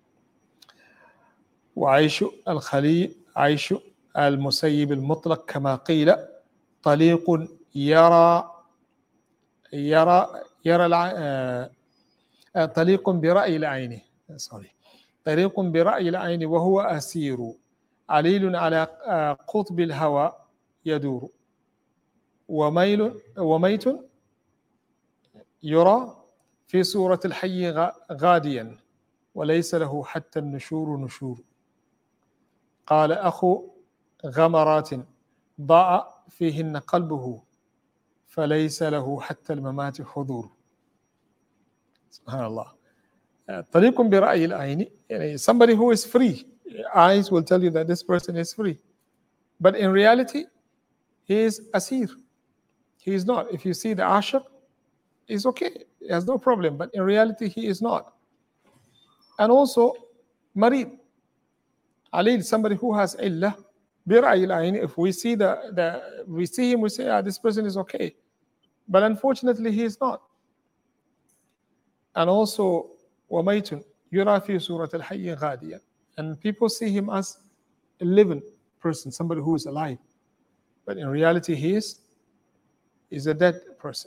وعيش الخليل عيش المسيب المطلق كما قيل طليق يرى يرى يرى الع... طليق برأي العين sorry طريق برأي العين وهو أسير عليل على قطب الهوى يدور وميل وميت يرى في صورة الحي غاديا وليس له حتى النشور نشور. قال أخو غمرات ضاء فيهن قلبه فليس له حتى الممات حضور. Subhanallah. طريق برأي العين, يعني somebody who is free. Eyes will tell you that this person is free. But in reality, he is asir. He is not. If you see the ashiq, he's okay. He has no problem. But in reality, he is not. And also, marid. Alil, somebody who has illah. برأي العين, if we see the, the we see him, we say, ah, this person is okay. But unfortunately, he is not. And also, وَمَيْتٌ يرى في صورة الحي غاديا. And people see him as a living person, somebody who is alive. But in reality, he is, is a dead person.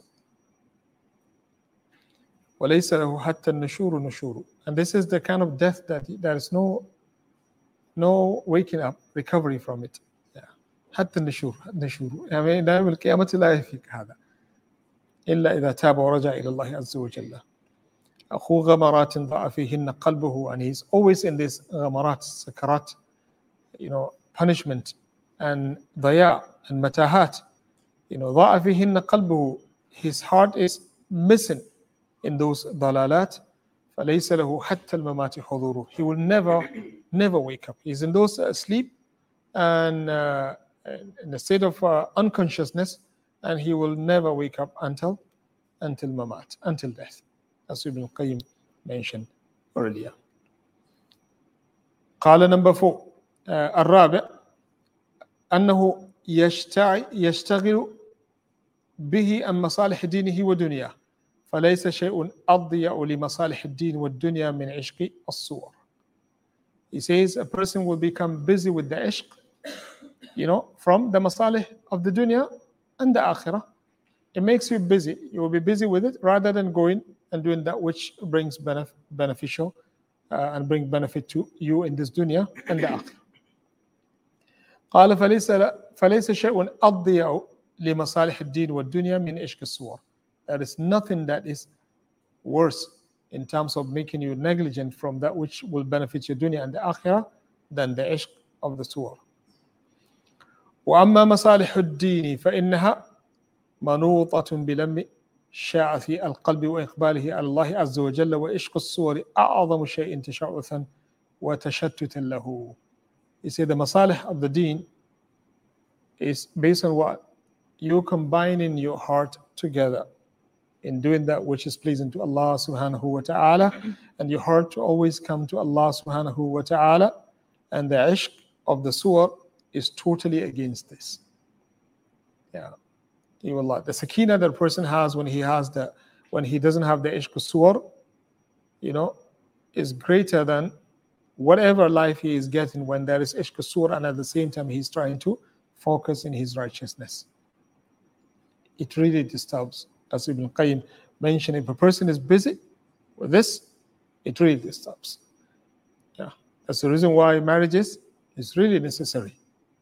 وليس له حتى النشور نشور. And this is the kind of death that there is no no waking up, recovery from it. Yeah. حتى النشور نشور. يعني دائما القيامة لا يفيك هذا إلا إذا تاب ورجع إلى الله عز وجل. أخو غمرات ضاع فيهن قلبه, and he's always in this غمرات, سكرات, you know, punishment and ضياع and متاهات. You know, ضاع فيهن قلبه, his heart is missing in those ضلالات. فليس له حتى الممات حضوره. He will never, never wake up. He's in those uh, sleep and uh, in a state of uh, unconsciousness, and he will never wake up until until mamat, until death, as Ibn al-Qayyim mentioned earlier. قال number four, uh, الرابع أنه يشتغل به عن مصالح دينه ودنياه فليس شيء أضيع لمصالح الدين والدنيا من عشق الصور. He says a person will become busy with the ishq, you know, from the masalih of the dunya and the akhirah. It makes you busy. You will be busy with it rather than going and doing that which brings benef- beneficial uh, and bring benefit to you in this dunya and the akhirah. قال فليس فليس شيء أضيع لمصالح الدين والدنيا من عشق الصور. There is nothing that is worse in terms of making you negligent from that which will benefit your dunya and the akhirah than the ishq of the surah. وأما مصالح الدين فإنها منوطة بلم شاعث القلب وإقباله على الله عز وجل وعشق الصور أعظم شيء تشعثا وتشتتا له. He said the masalih of the deen is based on what? You combining your heart together in doing that which is pleasing to Allah subhanahu wa ta'ala, and your heart to always come to Allah subhanahu wa ta'ala, and the ishq of the surah is totally against this. Yeah. Allah. The sakina that a person has when he has the when he doesn't have the ishq surah, you know, is greater than whatever life he is getting when there is ishq surah and at the same time he's trying to focus in his righteousness. It really disturbs. As Ibn Qayyim mentioned, if a person is busy with this, it really disturbs. Yeah, that's the reason why marriages is really necessary.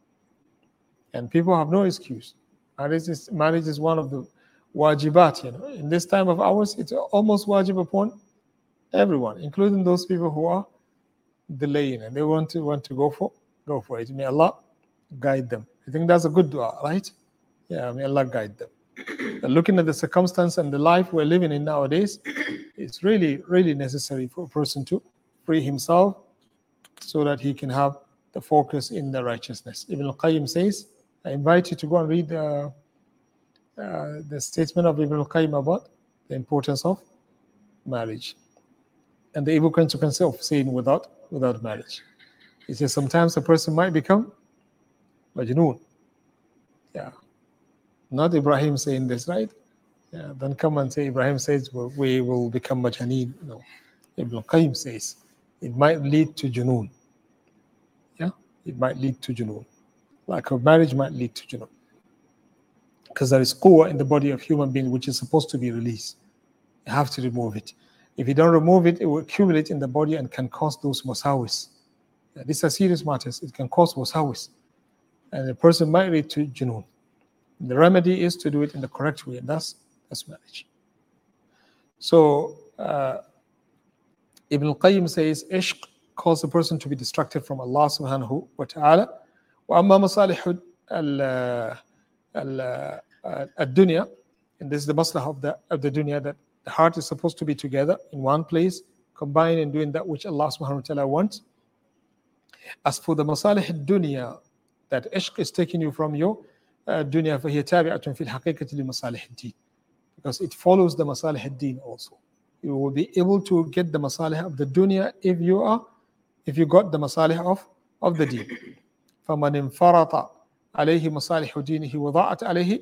And people have no excuse. Marriage is, marriage is one of the wajibat, you know. In this time of ours, it's almost wajib upon everyone, including those people who are delaying and they want to want to go for go for it. May Allah guide them. I think that's a good dua, right? Yeah, may Allah guide them. But looking at the circumstance and the life we're living in nowadays, it's really, really necessary for a person to free himself so that he can have the focus in the righteousness. Ibn al-Qayyim says, I invite you to go and read uh, uh, the statement of Ibn al-Qayyim about the importance of marriage and the evil consequences of saying without without marriage. He says sometimes a person might become majnoon. Yeah. Not Ibrahim saying this, right? Yeah, don't come and say Ibrahim says well, we will become majaneen. No. Ibn al-Qayyim says it might lead to junoon. Yeah, it might lead to junoon. Like a marriage might lead to junoon. Because there is quwwah in the body of human being which is supposed to be released. You have to remove it. If you don't remove it, it will accumulate in the body and can cause those wasawis. Yeah, these are serious matters. It can cause wasawis. And the person might lead to junoon. The remedy is to do it in the correct way, and that's, that's marriage. So, uh, Ibn al-Qayyim says, Ishq causes a person to be distracted from Allah subhanahu wa ta'ala. وَأَمَّا مَصَالِحُ الدُّنْيَا, and this is the maslah of the, of the dunya, that the heart is supposed to be together in one place, combined in doing that which Allah subhanahu wa ta'ala wants. As for the masalih al-dunya, that ishq is taking you from your dunya, فهي تابعة في الحقيقة لمصالح الدين, because it follows the masalih al-din also. You will be able to get the masalih of the dunya if you are, if you got the masalih of, of the deen. فمن انفرط عليه مصالح دينه وضاعت عليه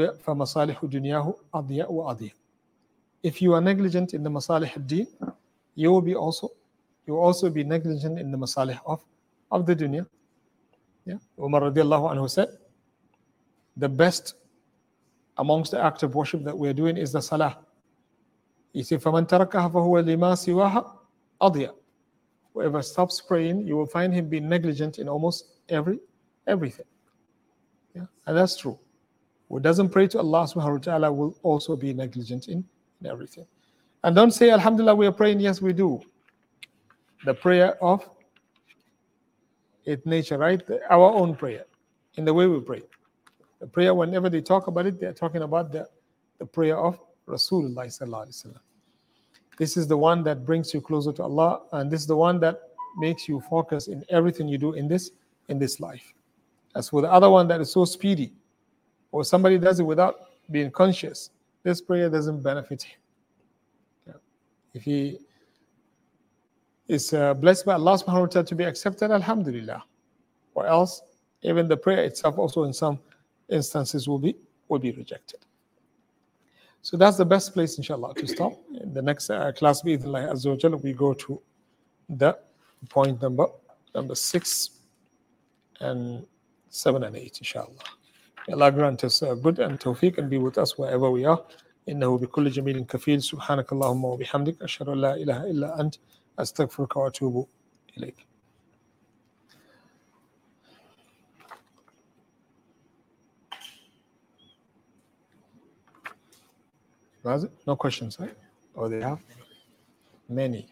فمصالح دنياه أضيع وأضيع. If you are negligent in the masalih al-din, you will be also you will also be negligent in the masalih of, of the dunya. Yeah. Umar radiallahu anhu said, the best amongst the act of worship that we are doing is the salah. He said, فَمَنْ تَرَكَهَا فَهُوَ لِمَا سِوَاهَا أَضْيَى. Whoever stops praying, you will find him being negligent in almost every everything. Yeah, and that's true. Who doesn't pray to Allah subhanahu wa ta'ala will also be negligent in, in everything. And don't say, Alhamdulillah, we are praying. Yes, we do. The prayer of its nature, right? Our own prayer, in the way we pray. The prayer, whenever they talk about it, they're talking about the, the prayer of Rasulullah sallallahu alaihi wasallam. This is the one that brings you closer to Allah, and this is the one that makes you focus in everything you do in this in this life. As for the other one that is so speedy, or somebody does it without being conscious, this prayer doesn't benefit him. Yeah. If he is uh, blessed by Allah subhanahu wa ta'ala to be accepted, alhamdulillah. Or else, even the prayer itself also in some instances will be will be rejected. So that's the best place, inshallah, to stop. In the next uh, class, bi'idhnillah azza wa jalla, we go to the point number number six and seven and eight, inshallah. May Allah grant us uh, good and tawfiq and be with us wherever we are. إنه بكل جميل كفيل سبحانك اللهم وبحمدك أشهد أن لا إله إلا أنت أستغفرك وأتوب إليك. No questions, right? Or they have many.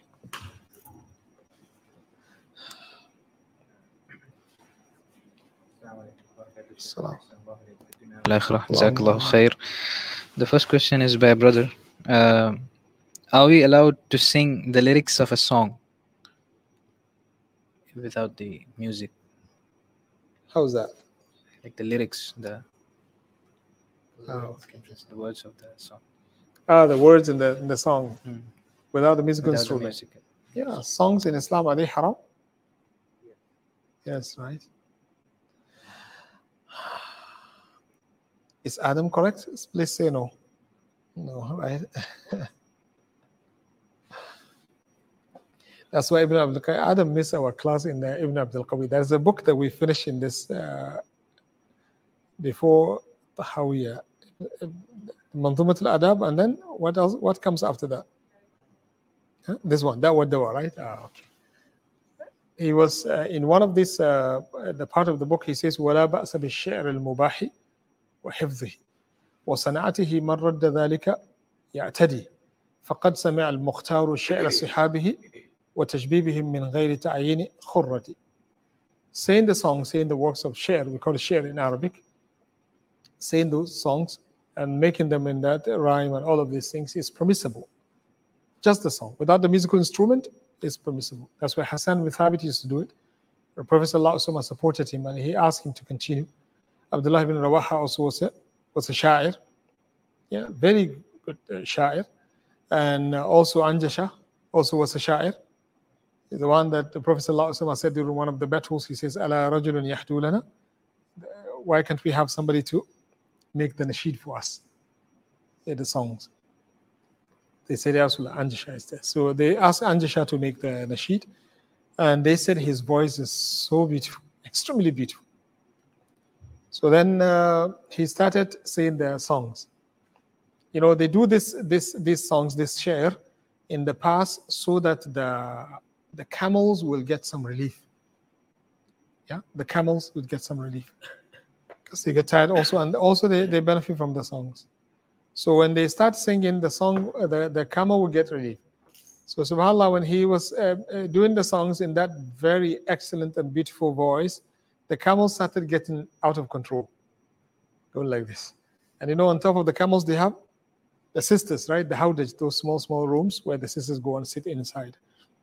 The first question is by a brother. Uh, are we allowed to sing the lyrics of a song without the music? How's that? Like the lyrics, the, oh. the words of the song. Ah, the words in the in the song, hmm. without the musical without instrument. The music. Yeah, songs in Islam, are they haram? Yes, right. Is Adam correct? Please say no. No, right? That's why Ibn Abdul Qawi, Adam missed our class in the Ibn Abdul Qawi. There's a book that we finished in this uh, before Tahawiyah. Manzumat al-Adab, and then what else? What comes after that? Huh? This one, that one, right? Ah, okay. He was uh, in one of these, uh, the part of the book, he says, وَلَا بَأْسَ بِالشِّعْرِ الْمُبَاحِ وَحِفْظِهِ وَصَنَعَتِهِ مَنْ رَدَّ ذَلِكَ يَعْتَدِي فَقَدْ سَمِعَ الْمُخْتَارُ شِعْرَ صِحَابِهِ وَتَجْبِيبِهِمْ مِنْ غَيْرِ تَعْيِينِ خُرَّةِ. Saying the songs, saying the works of shi'r, we call it shi'r in Arabic, saying those songs and making them in that rhyme and all of these things is permissible. Just the song. Without the musical instrument, is permissible. That's why Hassan bin Thabit used to do it. The Prophet ﷺ supported him and he asked him to continue. Abdullah ibn Rawaha also was a, was a sha'ir. Yeah, very good uh, sha'ir. And uh, also Anjasha also was a sha'ir. The one that the Prophet ﷺ said during one of the battles, he says, Ala rajulun yahdu lana. Why can't we have somebody to make the nasheed for us? Yeah, the songs. They said, Ya Rasulullah, Anjasha is there. So they asked Anjasha to make the nasheed. And they said his voice is so beautiful, extremely beautiful. So then uh, he started saying their songs. You know, they do this, this, these songs, this share in the past so that the, the camels will get some relief. Yeah, the camels would get some relief. Because they get tired also, and also they, they benefit from the songs. So when they start singing the song, the, the camel will get relief. So subhanAllah, when he was uh, uh, doing the songs in that very excellent and beautiful voice, the camels started getting out of control. Going like this. And you know, on top of the camels, they have the sisters, right? The howdaj, those small, small rooms where the sisters go and sit inside.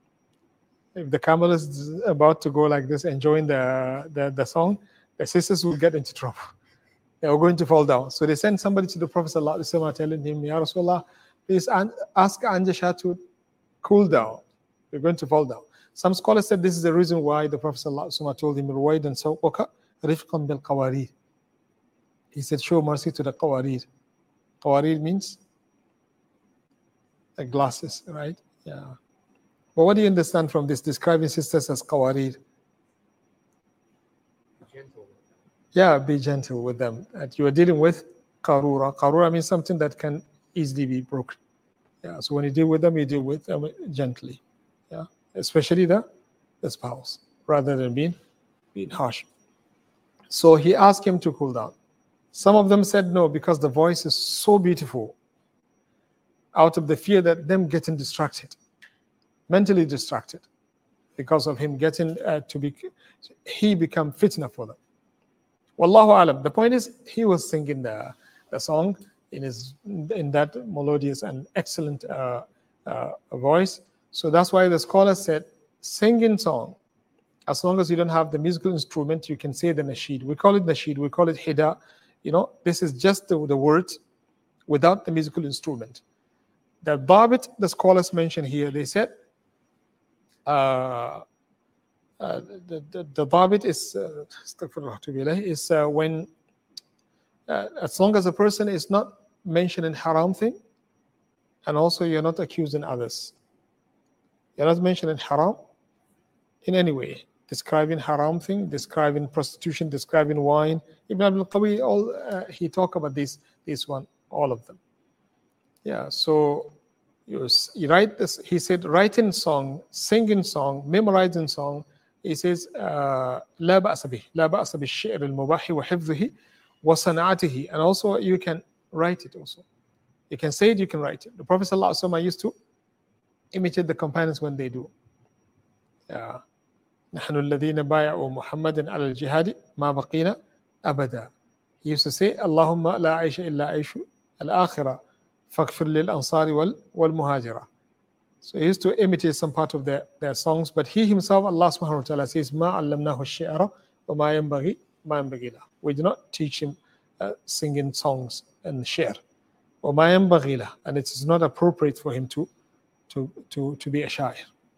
If the camel is about to go like this, enjoying the, the, the song, the sisters will get into trouble. They are going to fall down. So they send somebody to the Prophet ﷺ telling him, Ya Rasulullah, please ask Anjasha to cool down. We're going to fall down. Some scholars said this is the reason why the Prophet ﷺ told him, Ruwaidan sawqaka rifqan bil qawarir. He said, show mercy to the qawarir. Qawarir means the glasses, right? Yeah. But what do you understand from this, describing sisters as qawarir? Gentle. Yeah, be gentle with them. That you are dealing with qarura. Qarura means something that can easily be broken. Yeah, so when you deal with them, you deal with them gently. Yeah, especially the, the spouse, rather than being, being harsh. So he asked him to cool down. Some of them said no, because the voice is so beautiful, out of the fear that them getting distracted, mentally distracted, because of him getting uh, to be, he become fitna for them. Wallahu alam. The point is, he was singing the, the song in his in that melodious and excellent uh, uh, voice. So that's why the scholar said, singing song, as long as you don't have the musical instrument, you can say the nasheed. We call it nasheed, we call it hida. You know, this is just the, the words without the musical instrument. The dabit, the scholars mentioned here, they said, uh, uh, the, the, the dabit is, uh, is uh, when, uh, as long as a person is not mentioning haram thing, and also you're not accusing others. You're not mentioning haram in any way, describing haram thing, describing prostitution, describing wine. Ibn Abdul Qawi, all uh, he talk about this, this one, all of them. Yeah, so you, you write this. He said, writing song, singing song, memorizing song. He says, لا بأس به, لا بأس بالشعر المباح وحفظه وصناعته. And also you can write it also. You can say it, you can write it. The Prophet ﷺ used to imitate the companions when they do. Yeah. نحن الذين بايعوا محمدا على الجهاد ما بقينا أبدا. He used to say, اللهم لا عيش إلا عيش الآخرة فاغفر للأنصار والمهاجرة. So he used to imitate some part of their, their songs, but he himself, Allah subhanahu wa ta'ala says, ما علمناه الشعر وما ينبغي ما ينبغي له. We do not teach him uh, singing songs and share. وما ينبغي له. And it is not appropriate for him to, to, to, to be a shair.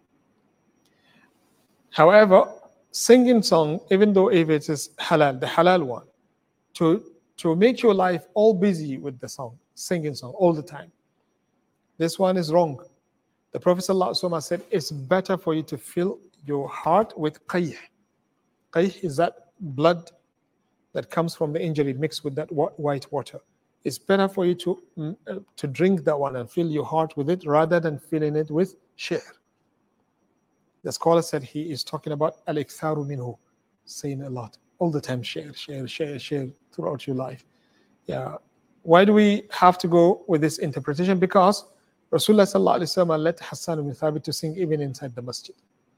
However, singing song, even though if it is halal, the halal one, to, to make your life all busy with the song, singing song all the time, this one is wrong. The Prophet ﷺ said, it's better for you to fill your heart with qayh. Qayh is that blood that comes from the injury mixed with that white water. It's better for you to, uh, to drink that one and fill your heart with it rather than filling it with shi'r. The scholar said he is talking about al-iktharu minhu, saying a lot, all the time, share, share, share, share throughout your life. Yeah. Why do we have to go with this interpretation? Because Rasulullah sallallahu alaihi wasallam let Hassan ibn Thabit to sing even inside the masjid.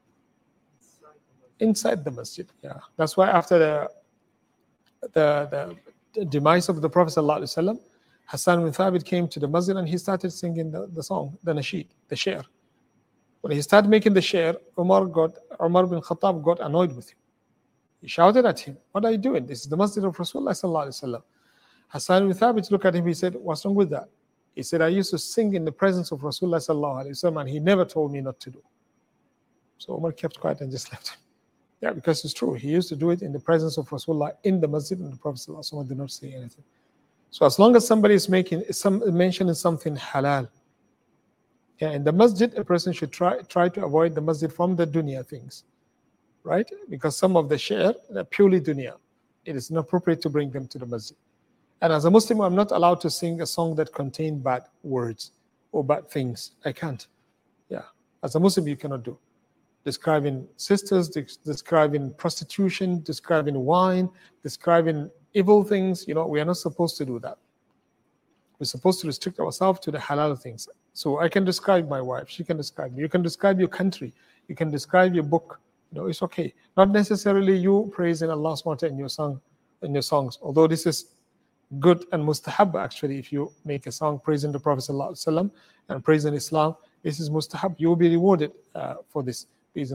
Inside the masjid, yeah. That's why after the the, the, the demise of the Prophet sallallahu alaihi wasallam, Hassan ibn Thabit came to the masjid and he started singing the, the song, the nasheed, the share. When he started making the share, Umar got Umar bin Khattab got annoyed with him. He shouted at him, "What are you doing? This is the masjid of Rasulullah sallallahu alaihi wasallam." Hassan ibn Thabit looked at him. He said, "What's wrong with that?" He said, "I used to sing in the presence of Rasulullah sallallahu alaihi wasallam, and he never told me not to do." So Umar kept quiet and just left him. Yeah, because it's true. He used to do it in the presence of Rasulullah in the masjid, and the Prophet sallallahu alaihi wasallam did not say anything. So as long as somebody is making some mentioning something halal, yeah, in the masjid, a person should try try to avoid the masjid from the dunya things, right? Because some of the share are purely dunya. It is inappropriate to bring them to the masjid. And as a Muslim, I'm not allowed to sing a song that contains bad words or bad things. I can't. Yeah, as a Muslim, you cannot do. Describing sisters, describing prostitution, describing wine, describing evil things. You know, we are not supposed to do that. We're supposed to restrict ourselves to the halal things. So I can describe my wife. She can describe me. You can describe your country. You can describe your book. You know, it's okay. Not necessarily you praising Allah subhanahu wa ta'ala in your song, in your songs. Although this is good and mustahab actually, if you make a song praising the Prophet sallallahu alaihi wasallam and praising Islam, this is mustahab. You will be rewarded uh, for this.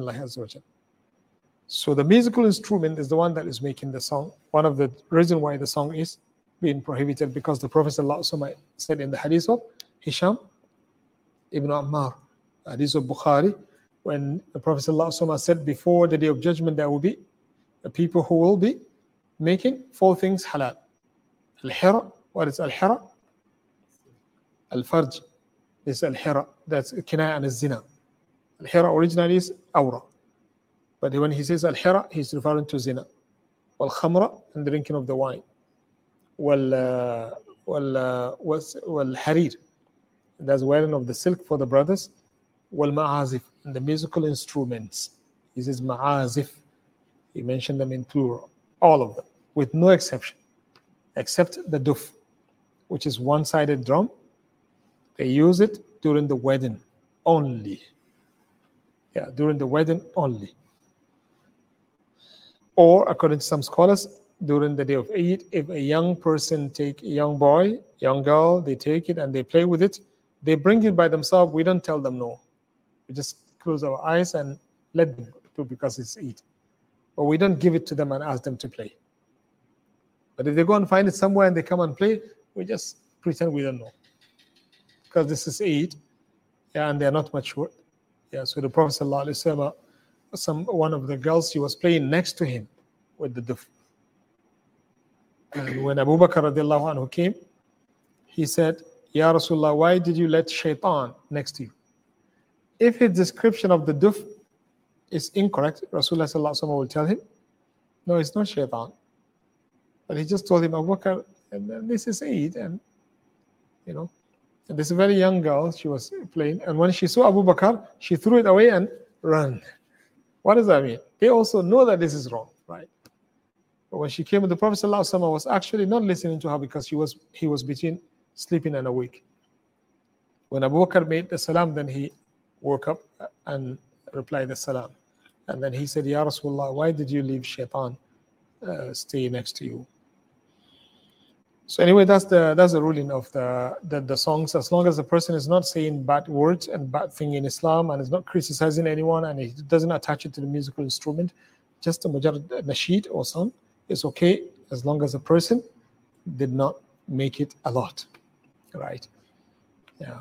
So the musical instrument is the one that is making the song. One of the reasons why the song is being prohibited, because the Prophet ﷺ said in the hadith of Hisham ibn Ammar, hadith of Bukhari, when the Prophet ﷺ said before the day of judgment there will be the people who will be making four things halal. Al-Hira, what is Al-Hira? Al-Farj, this Al-Hira, that's kinaya and zina. Al-Hira originally is awra. But when he says Al-Hira, he's referring to zina. Wal-Khamra, and drinking of the wine. Wal, uh, wal, uh, wal-Harir, that's wearing of the silk for the brothers. Wal-Ma'azif, and the musical instruments. He says Ma'azif. He mentioned them in plural. All of them, with no exception. Except the duf, which is one-sided drum. They use it during the wedding only. Yeah, during the wedding only. Or, according to some scholars, during the day of Eid, if a young person take a young boy, young girl, they take it and they play with it, they bring it by themselves, we don't tell them no. We just close our eyes and let them do because it's Eid. But we don't give it to them and ask them to play. But if they go and find it somewhere and they come and play, we just pretend we don't know. Because this is Eid, yeah, and they're not mature. Yeah, so the Prophet ﷺ, some one of the girls, she was playing next to him with the duf. And when Abu Bakr radiallahu anhu came, he said, Ya Rasulullah, why did you let shaitan next to you? If his description of the duf is incorrect, Rasulullah sallallahu alaihi wasallam will tell him, no, it's not shaitan. But he just told him, Abu Bakr, and this is Eid, and you know, and this very young girl, she was playing, and when she saw Abu Bakr, she threw it away and ran. What does that mean? They also know that this is wrong, right? But when she came, the Prophet ﷺ was actually not listening to her because she was he was between sleeping and awake. When Abu Bakr made the salam, then he woke up and replied the salam. And then he said, Ya Rasulullah, why did you leave shaitan uh, stay next to you? So anyway, that's the that's the ruling of the, the the songs. As long as the person is not saying bad words and bad thing in Islam and is not criticizing anyone and he doesn't attach it to the musical instrument, just a mujarrad nasheed or song is okay as long as the person did not make it a lot, right? Yeah.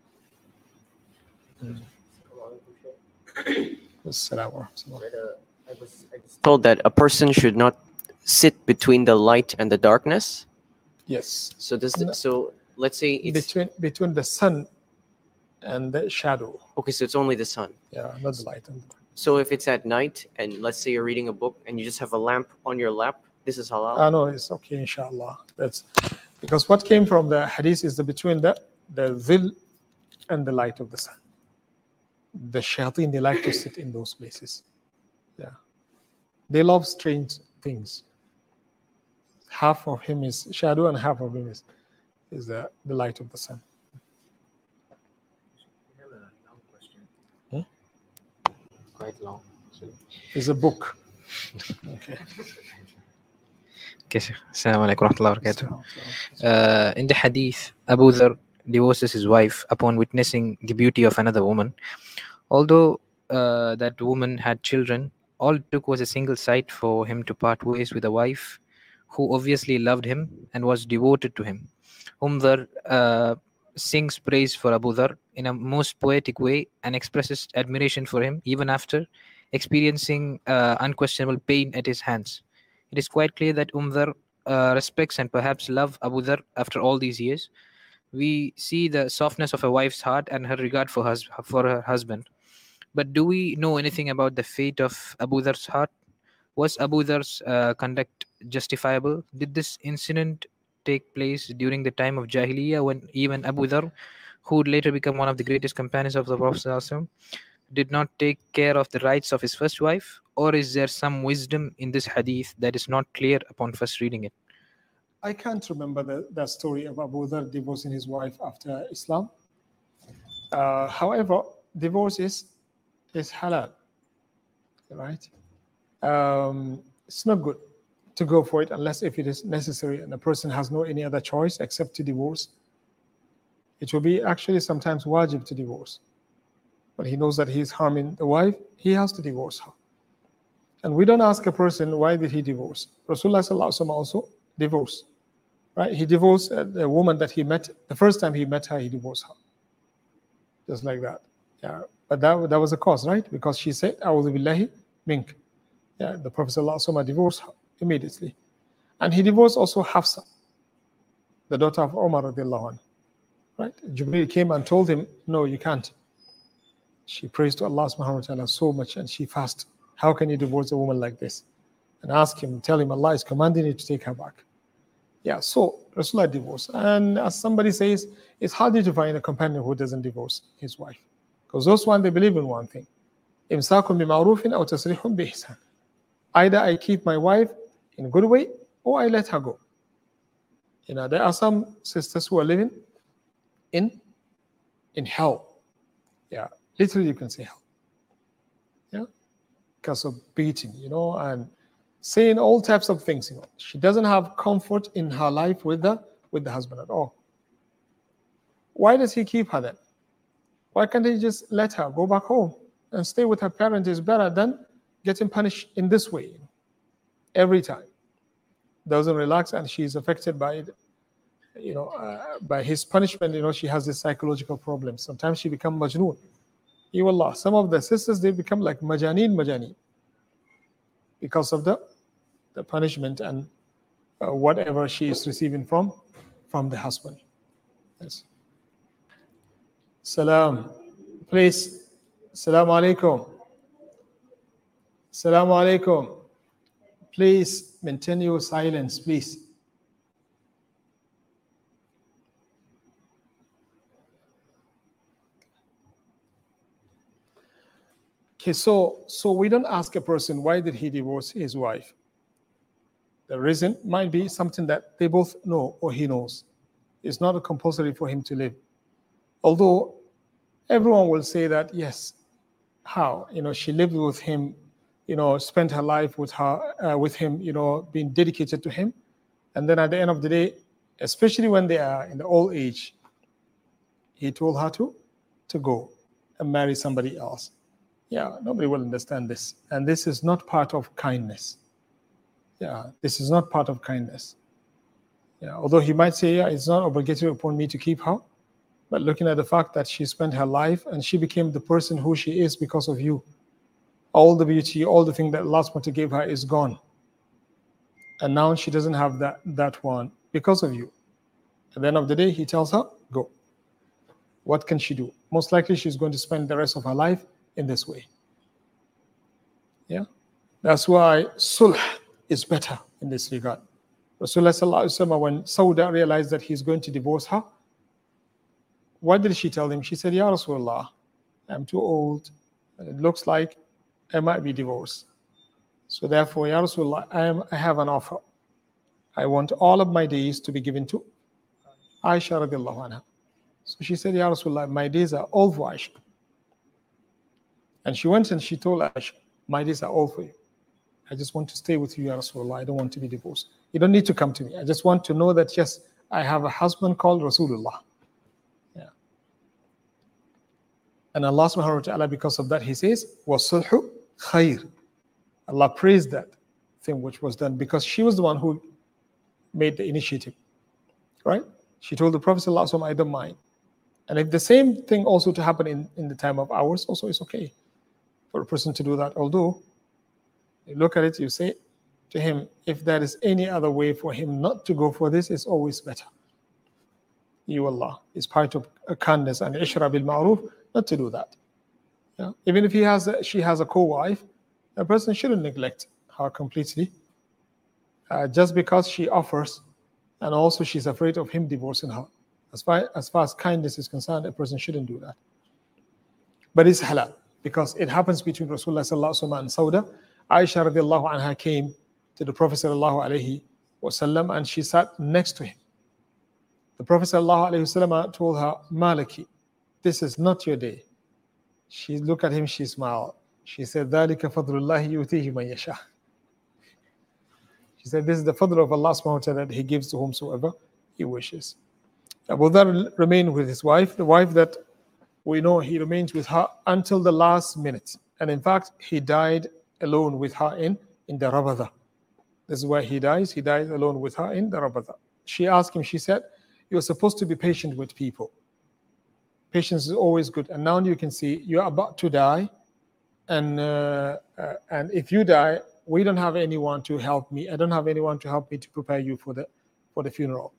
Mm. I was, I was told that a person should not sit between the light and the darkness. Yes. So does the, so let's say it's between between the sun and the shadow. Okay, so it's only the sun. Yeah, not the light. So if it's at night and let's say you're reading a book and you just have a lamp on your lap, this is halal. Ah, no, it's okay, inshallah. That's because what came from the hadith is the between the the zil and the light of the sun. The shayateen, they like to sit in those places. Yeah, they love strange things. Half of him is shadow and half of him is, is the, the light of the sun. I have a long question. Hmm? Quite long. So. It's a book. Okay. Okay, Assalamu alaikum wa rahmatullahi wa barakatuh. Uh, in the hadith, Abu Dhar divorces his wife upon witnessing the beauty of another woman. Although uh, that woman had children, all it took was a single sight for him to part ways with a wife who obviously loved him and was devoted to him. Umdhar uh, sings praise for Abu Dhar in a most poetic way and expresses admiration for him even after experiencing uh, unquestionable pain at his hands. It is quite clear that Umdhar uh, respects and perhaps loves Abu Dhar after all these years. We see the softness of a wife's heart and her regard for, hus- for her husband. But do we know anything about the fate of Abu Dhar's heart? Was Abu Dhar's uh, conduct justifiable? Did this incident take place during the time of Jahiliyyah when even Abu Dhar, who would later become one of the greatest companions of the Prophet ﷺ, did not take care of the rights of his first wife? Or is there some wisdom in this hadith that is not clear upon first reading it? I can't remember the, the story of Abu Dhar divorcing his wife after Islam. Uh, however, divorce is, is halal, right? Um, it's not good to go for it unless if it is necessary and the person has no any other choice except to divorce. It will be actually sometimes wajib to divorce. But he knows that he is harming the wife, he has to divorce her. And we don't ask a person, why did he divorce? Rasulullah sallallahu alaihi wasallam also divorced, right? He divorced the woman that he met, the first time he met her, he divorced her. Just like that. Yeah. But that, that was a cause, right? Because she said, A'udhu billahi mink. Yeah, the Prophet ﷺ divorced her immediately. And he divorced also Hafsa, the daughter of Umar radiallahu anhu. Right? Jibreel came and told him, no, you can't. She prays to Allah subhanahu wa ta'ala so much and she fasts. How can you divorce a woman like this? And ask him, tell him Allah is commanding you to take her back. Yeah, so Rasulullah divorced. And as somebody says, it's harder to find a companion who doesn't divorce his wife. Because those one, they believe in one thing. إِمْسَاكٌ بِمَعْرُوفٍ أَوْ تَسْرِيحٌ بِإِحْسَانٍ. Either I keep my wife in a good way or I let her go. You know, there are some sisters who are living in, in hell. Yeah, literally you can say hell. Yeah, because of beating, you know, and saying all types of things. You know, she doesn't have comfort in her life with the with the husband at all. Why does he keep her then? Why can't he just let her go back home and stay with her parents? Is better than getting punished in this way every time. Doesn't relax, and she is affected by it, you know, uh, by his punishment. You know, she has this psychological problem. Sometimes she becomes majnoon. Wallah, some of the sisters, they become like majaneen majaneen because of the the punishment and uh, whatever she is receiving from from the husband. Yes. Salam, please. Assalamu alaikum. Assalamu alaikum. Please maintain your silence, please. Okay, so so we don't ask a person why did he divorce his wife. The reason might be something that they both know or he knows. It's not a compulsory for him to live. Although everyone will say that yes, how you know she lived with him, you know, spent her life with her uh, with him, you know, being dedicated to him, and then at the end of the day, especially when they are in the old age, he told her to to go and marry somebody else. Yeah, nobody will understand this. And this is not part of kindness. Yeah, this is not part of kindness. Yeah, although he might say, yeah, it's not obligatory upon me to keep her. But looking at the fact that she spent her life and she became the person who she is because of you. All the beauty, all the thing that Allah subhanahu wa ta'ala gave her is gone. And now she doesn't have that, that one because of you. At the end of the day, he tells her, go. What can she do? Most likely she's going to spend the rest of her life in this way. Yeah, that's why sulh is better in this regard. Rasulullah sallallahu alaihi wasallam, when Sauda realized that he's going to divorce her, what did she tell him? She said, Ya Rasulullah, I'm too old. It looks like I might be divorced. So therefore, Ya Rasulullah, I, am, I have an offer. I want all of my days to be given to Aisha radiallahu anha. So she said, Ya Rasulullah, my days are all for Aisha. And she went and she told Aisha, my days are all for you. I just want to stay with you, Ya Rasulullah. I don't want to be divorced. You don't need to come to me. I just want to know that, yes, I have a husband called Rasulullah. Yeah. And Allah subhanahu wa ta'ala, because of that, He says, وَالصُّلْحُ خَيْرٌ. Allah praised that thing which was done because she was the one who made the initiative. Right? She told the Prophet sallallahu alaihi wasallam, I don't mind. And if the same thing also to happen in, in the time of ours, also it's okay for a person to do that. Although, you look at it, you say to him, if there is any other way for him not to go for this, it's always better. You, Allah, is part of a kindness and ishra bil ma'ruf, not to do that. Yeah? Even if he has a, she has a co-wife, a person shouldn't neglect her completely uh, just because she offers and also she's afraid of him divorcing her. As far, as far as kindness is concerned, a person shouldn't do that. But it's halal because it happens between Rasulullah sallallahu alaihi wasallam and Sauda. Aisha radiallahu anha came to the Prophet sallallahu alaihi wasallam and she sat next to him. The Prophet sallallahu alaihi wasallam told her, Malaki, this is not your day. She looked at him, she smiled. She said, ذَلِكَ فَضْلُ اللَّهِ يُؤْتِيهِ مَنْ يَشَاءُ. She said, this is the fadl of Allah subhanahu wa ta'ala that He gives to whomsoever He wishes. Abu Dharr remained with his wife, the wife that we know he remains with her until the last minute. And in fact, he died alone with her in, in the Rabada. This is where he dies. He dies alone with her in the Rabada. She asked him, she said, you're supposed to be patient with people. Patience is always good. And now you can see you're about to die. And, uh, uh, and if you die, we don't have anyone to help me. I don't have anyone to help me to prepare you for the, for the funeral.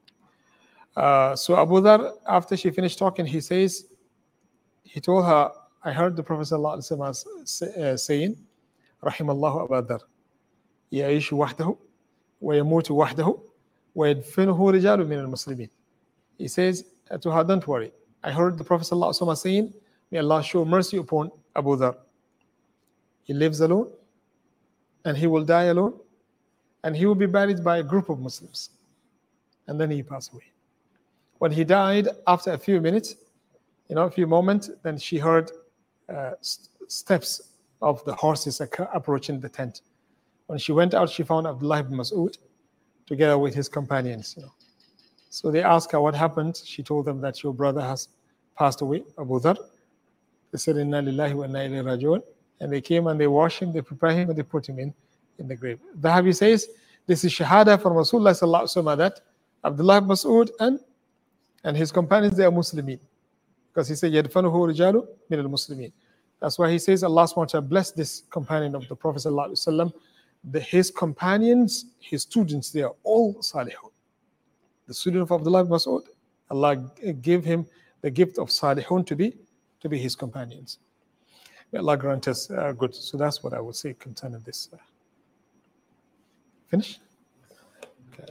Uh, so Abu Dharr, after she finished talking, he says, he told her, I heard the Prophet ﷺ saying, رحم الله أبا ذر يعيش وحده ويموت وحده ويدفنه رجال من المسلمين. He says to her, don't worry. I heard the Prophet ﷺ saying, may Allah show mercy upon Abu Dhar. He lives alone and he will die alone and he will be buried by a group of Muslims. And then he passed away. When he died, after a few minutes, you know, a few moments, then she heard uh, st- steps of the horses approaching the tent. When she went out, she found Abdullah ibn Mas'ud together with his companions. You know. So they asked her what happened. She told them that your brother has passed away, Abu Dhar. They said, Inna lillahi wa inna ilayhi raji'un. And they came and they washed him, they prepared him, and they put him in, in the grave. Dhahabi says, this is shahada from Rasulullah sallallahu alaihi wasallam that Abdullah ibn Mas'ud and, and his companions, they are Muslimin. Because he said, يَدْفَنُهُ رِجَالُ مِنَ الْمُسْلِمِينَ. That's why he says, Allah subhanahu wa ta'ala bless this companion of the Prophet sallallahu alaihi wasallam. The, his companions, his students, they are all salihun. The student of Abdullah ibn Mas'ud, Allah gave him the gift of salihun to be, to be his companions. May Allah grant us uh, good. So that's what I would say concerning this. Uh, finish? Okay.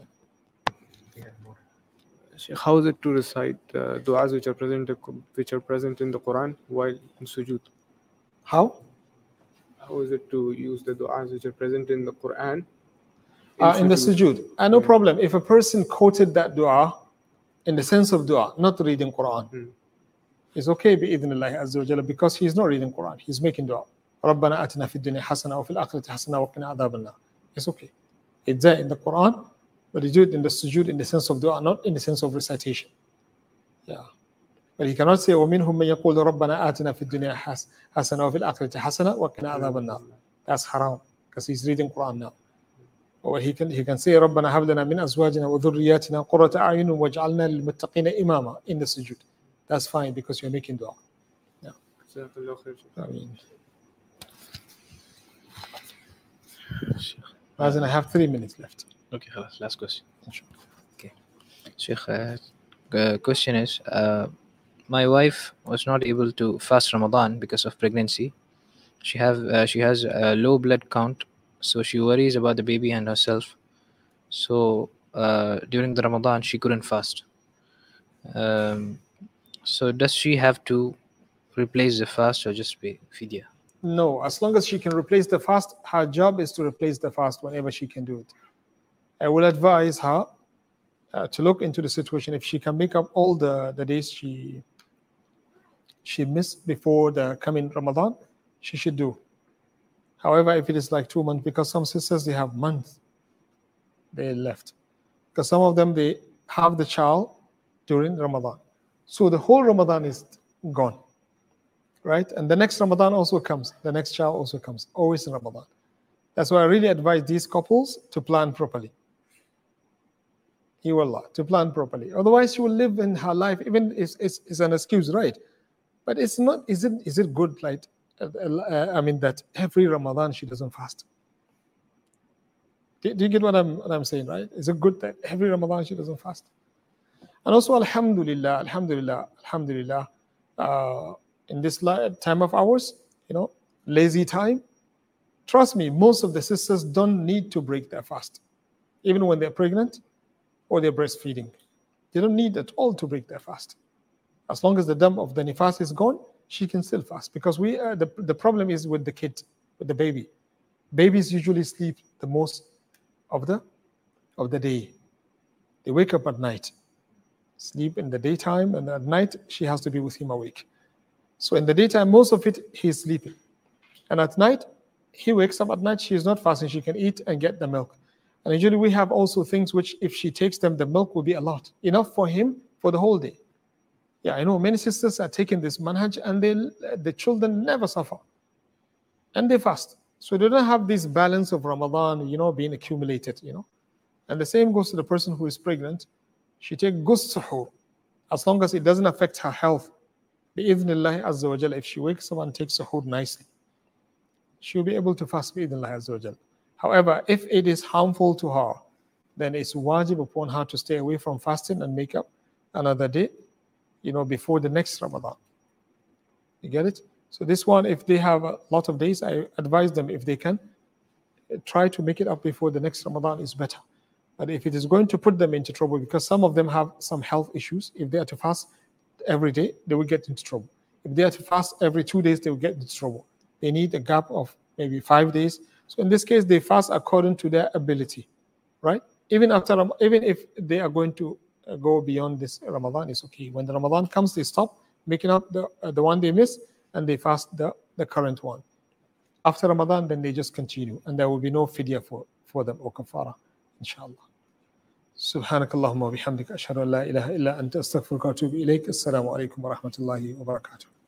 How is it to recite uh, du'as which are present which are present in the Quran while in sujood? How? How is it to use the du'as which are present in the Quran? In, uh, in the sujood. Uh, no yeah. problem. If a person quoted that dua in the sense of dua, not reading Quran, hmm. it's okay bi'idhnillahi azza wa jalla because he's not reading Quran. He's making dua. رَبَّنَا آتِنَا فِي الدُّنْيَا حَسَنَةً وَفِي الْآخِرَةِ حَسَنَةً وَقِنَا عَذَابَ النَّارِ. It's okay. It's there in the Quran, but you do it in the sujood in the sense of dua, not in the sense of recitation. Yeah. But he cannot say, وَمِنْهُمْ مَنْ يَقُولُ رَبَّنَا آتِنَا فِي الدُّنْيَا حَسَنَةً وَفِي الْآخِرَةِ حَسَنَةً وَقِنَا عَذَابَ النَّارِ. That's haram because he's reading Quran now. Or he can he can say رَبَّنَا هَبْ لَنَا مِنْ أَزْوَاجِنَا وَذُرِّيَّاتِنَا قُرَّةَ أَعْيُنٍ وَاجْعَلْنَا لِلْمُتَّقِينَ إِمَامًا in the sujood. That's fine because you're making dua. Yeah. I mean, I have three minutes left. Okay, last question. Okay. Sheikh, uh, the question is, uh, my wife was not able to fast Ramadan because of pregnancy. She have uh, she has a low blood count, so she worries about the baby and herself. So uh, during the Ramadan, she couldn't fast. Um, so does she have to replace the fast or just pay fidya? No, as long as she can replace the fast, her job is to replace the fast whenever she can do it. I will advise her uh, to look into the situation. If she can make up all the, the days she she missed before the coming Ramadan, she should do. However, if it is like two months, because some sisters, they have months they left. Because some of them, they have the child during Ramadan. So the whole Ramadan is gone. Right? And the next Ramadan also comes. The next child also comes. Always in Ramadan. That's why I really advise these couples to plan properly. He will Allah, to plan properly. Otherwise, she will live in her life, even it's, it's, it's an excuse, right? But it's not, is it is it good, like, uh, uh, I mean, that every Ramadan she doesn't fast? Do, do you get what I'm, what I'm saying, right? Is it good that every Ramadan she doesn't fast? And also, alhamdulillah, alhamdulillah, alhamdulillah, uh, in this time of ours, you know, lazy time, trust me, most of the sisters don't need to break their fast, even when they're pregnant or they're breastfeeding. They don't need at all to break their fast. As long as the dam of the nifas is gone, she can still fast. Because we uh, the, the problem is with the kid, with the baby. Babies usually sleep the most of the of the day. They wake up at night, sleep in the daytime, and at night she has to be with him awake. So in the daytime, most of it, he's sleeping. And at night, he wakes up at night, she is not fasting, she can eat and get the milk. And usually we have also things which, if she takes them, the milk will be a lot, enough for him for the whole day. Yeah, I know many sisters are taking this manhaj and they, the children never suffer. And they fast. So they don't have this balance of Ramadan, you know, being accumulated, you know. And the same goes to the person who is pregnant. She takes good suhoor, as long as it doesn't affect her health. Bi-idhnillahi azza wa jalla, if she wakes up and takes suhoor nicely, she'll be able to fast bi-idhnillahi azza wa jalla. However, if it is harmful to her, then it's wajib upon her to stay away from fasting and make up another day, you know, before the next Ramadan. You get it? So this one, if they have a lot of days, I advise them, if they can, try to make it up before the next Ramadan is better. But if it is going to put them into trouble, because some of them have some health issues, if they are to fast every day, they will get into trouble. If they are to fast every two days, they will get into trouble. They need a gap of maybe five days. So in this case, they fast according to their ability, right? Even after, even if they are going to go beyond this Ramadan, it's okay. When the Ramadan comes, they stop making up the uh, the one they missed, and they fast the, the current one. After Ramadan, then they just continue, and there will be no fidya for, for them or kafara, inshallah. سبحانك اللهم وبحمدك أشهد أن لا إله إلا أنت أستغفرك وأتوب إليك. السلام عليكم ورحمة الله وبركاته.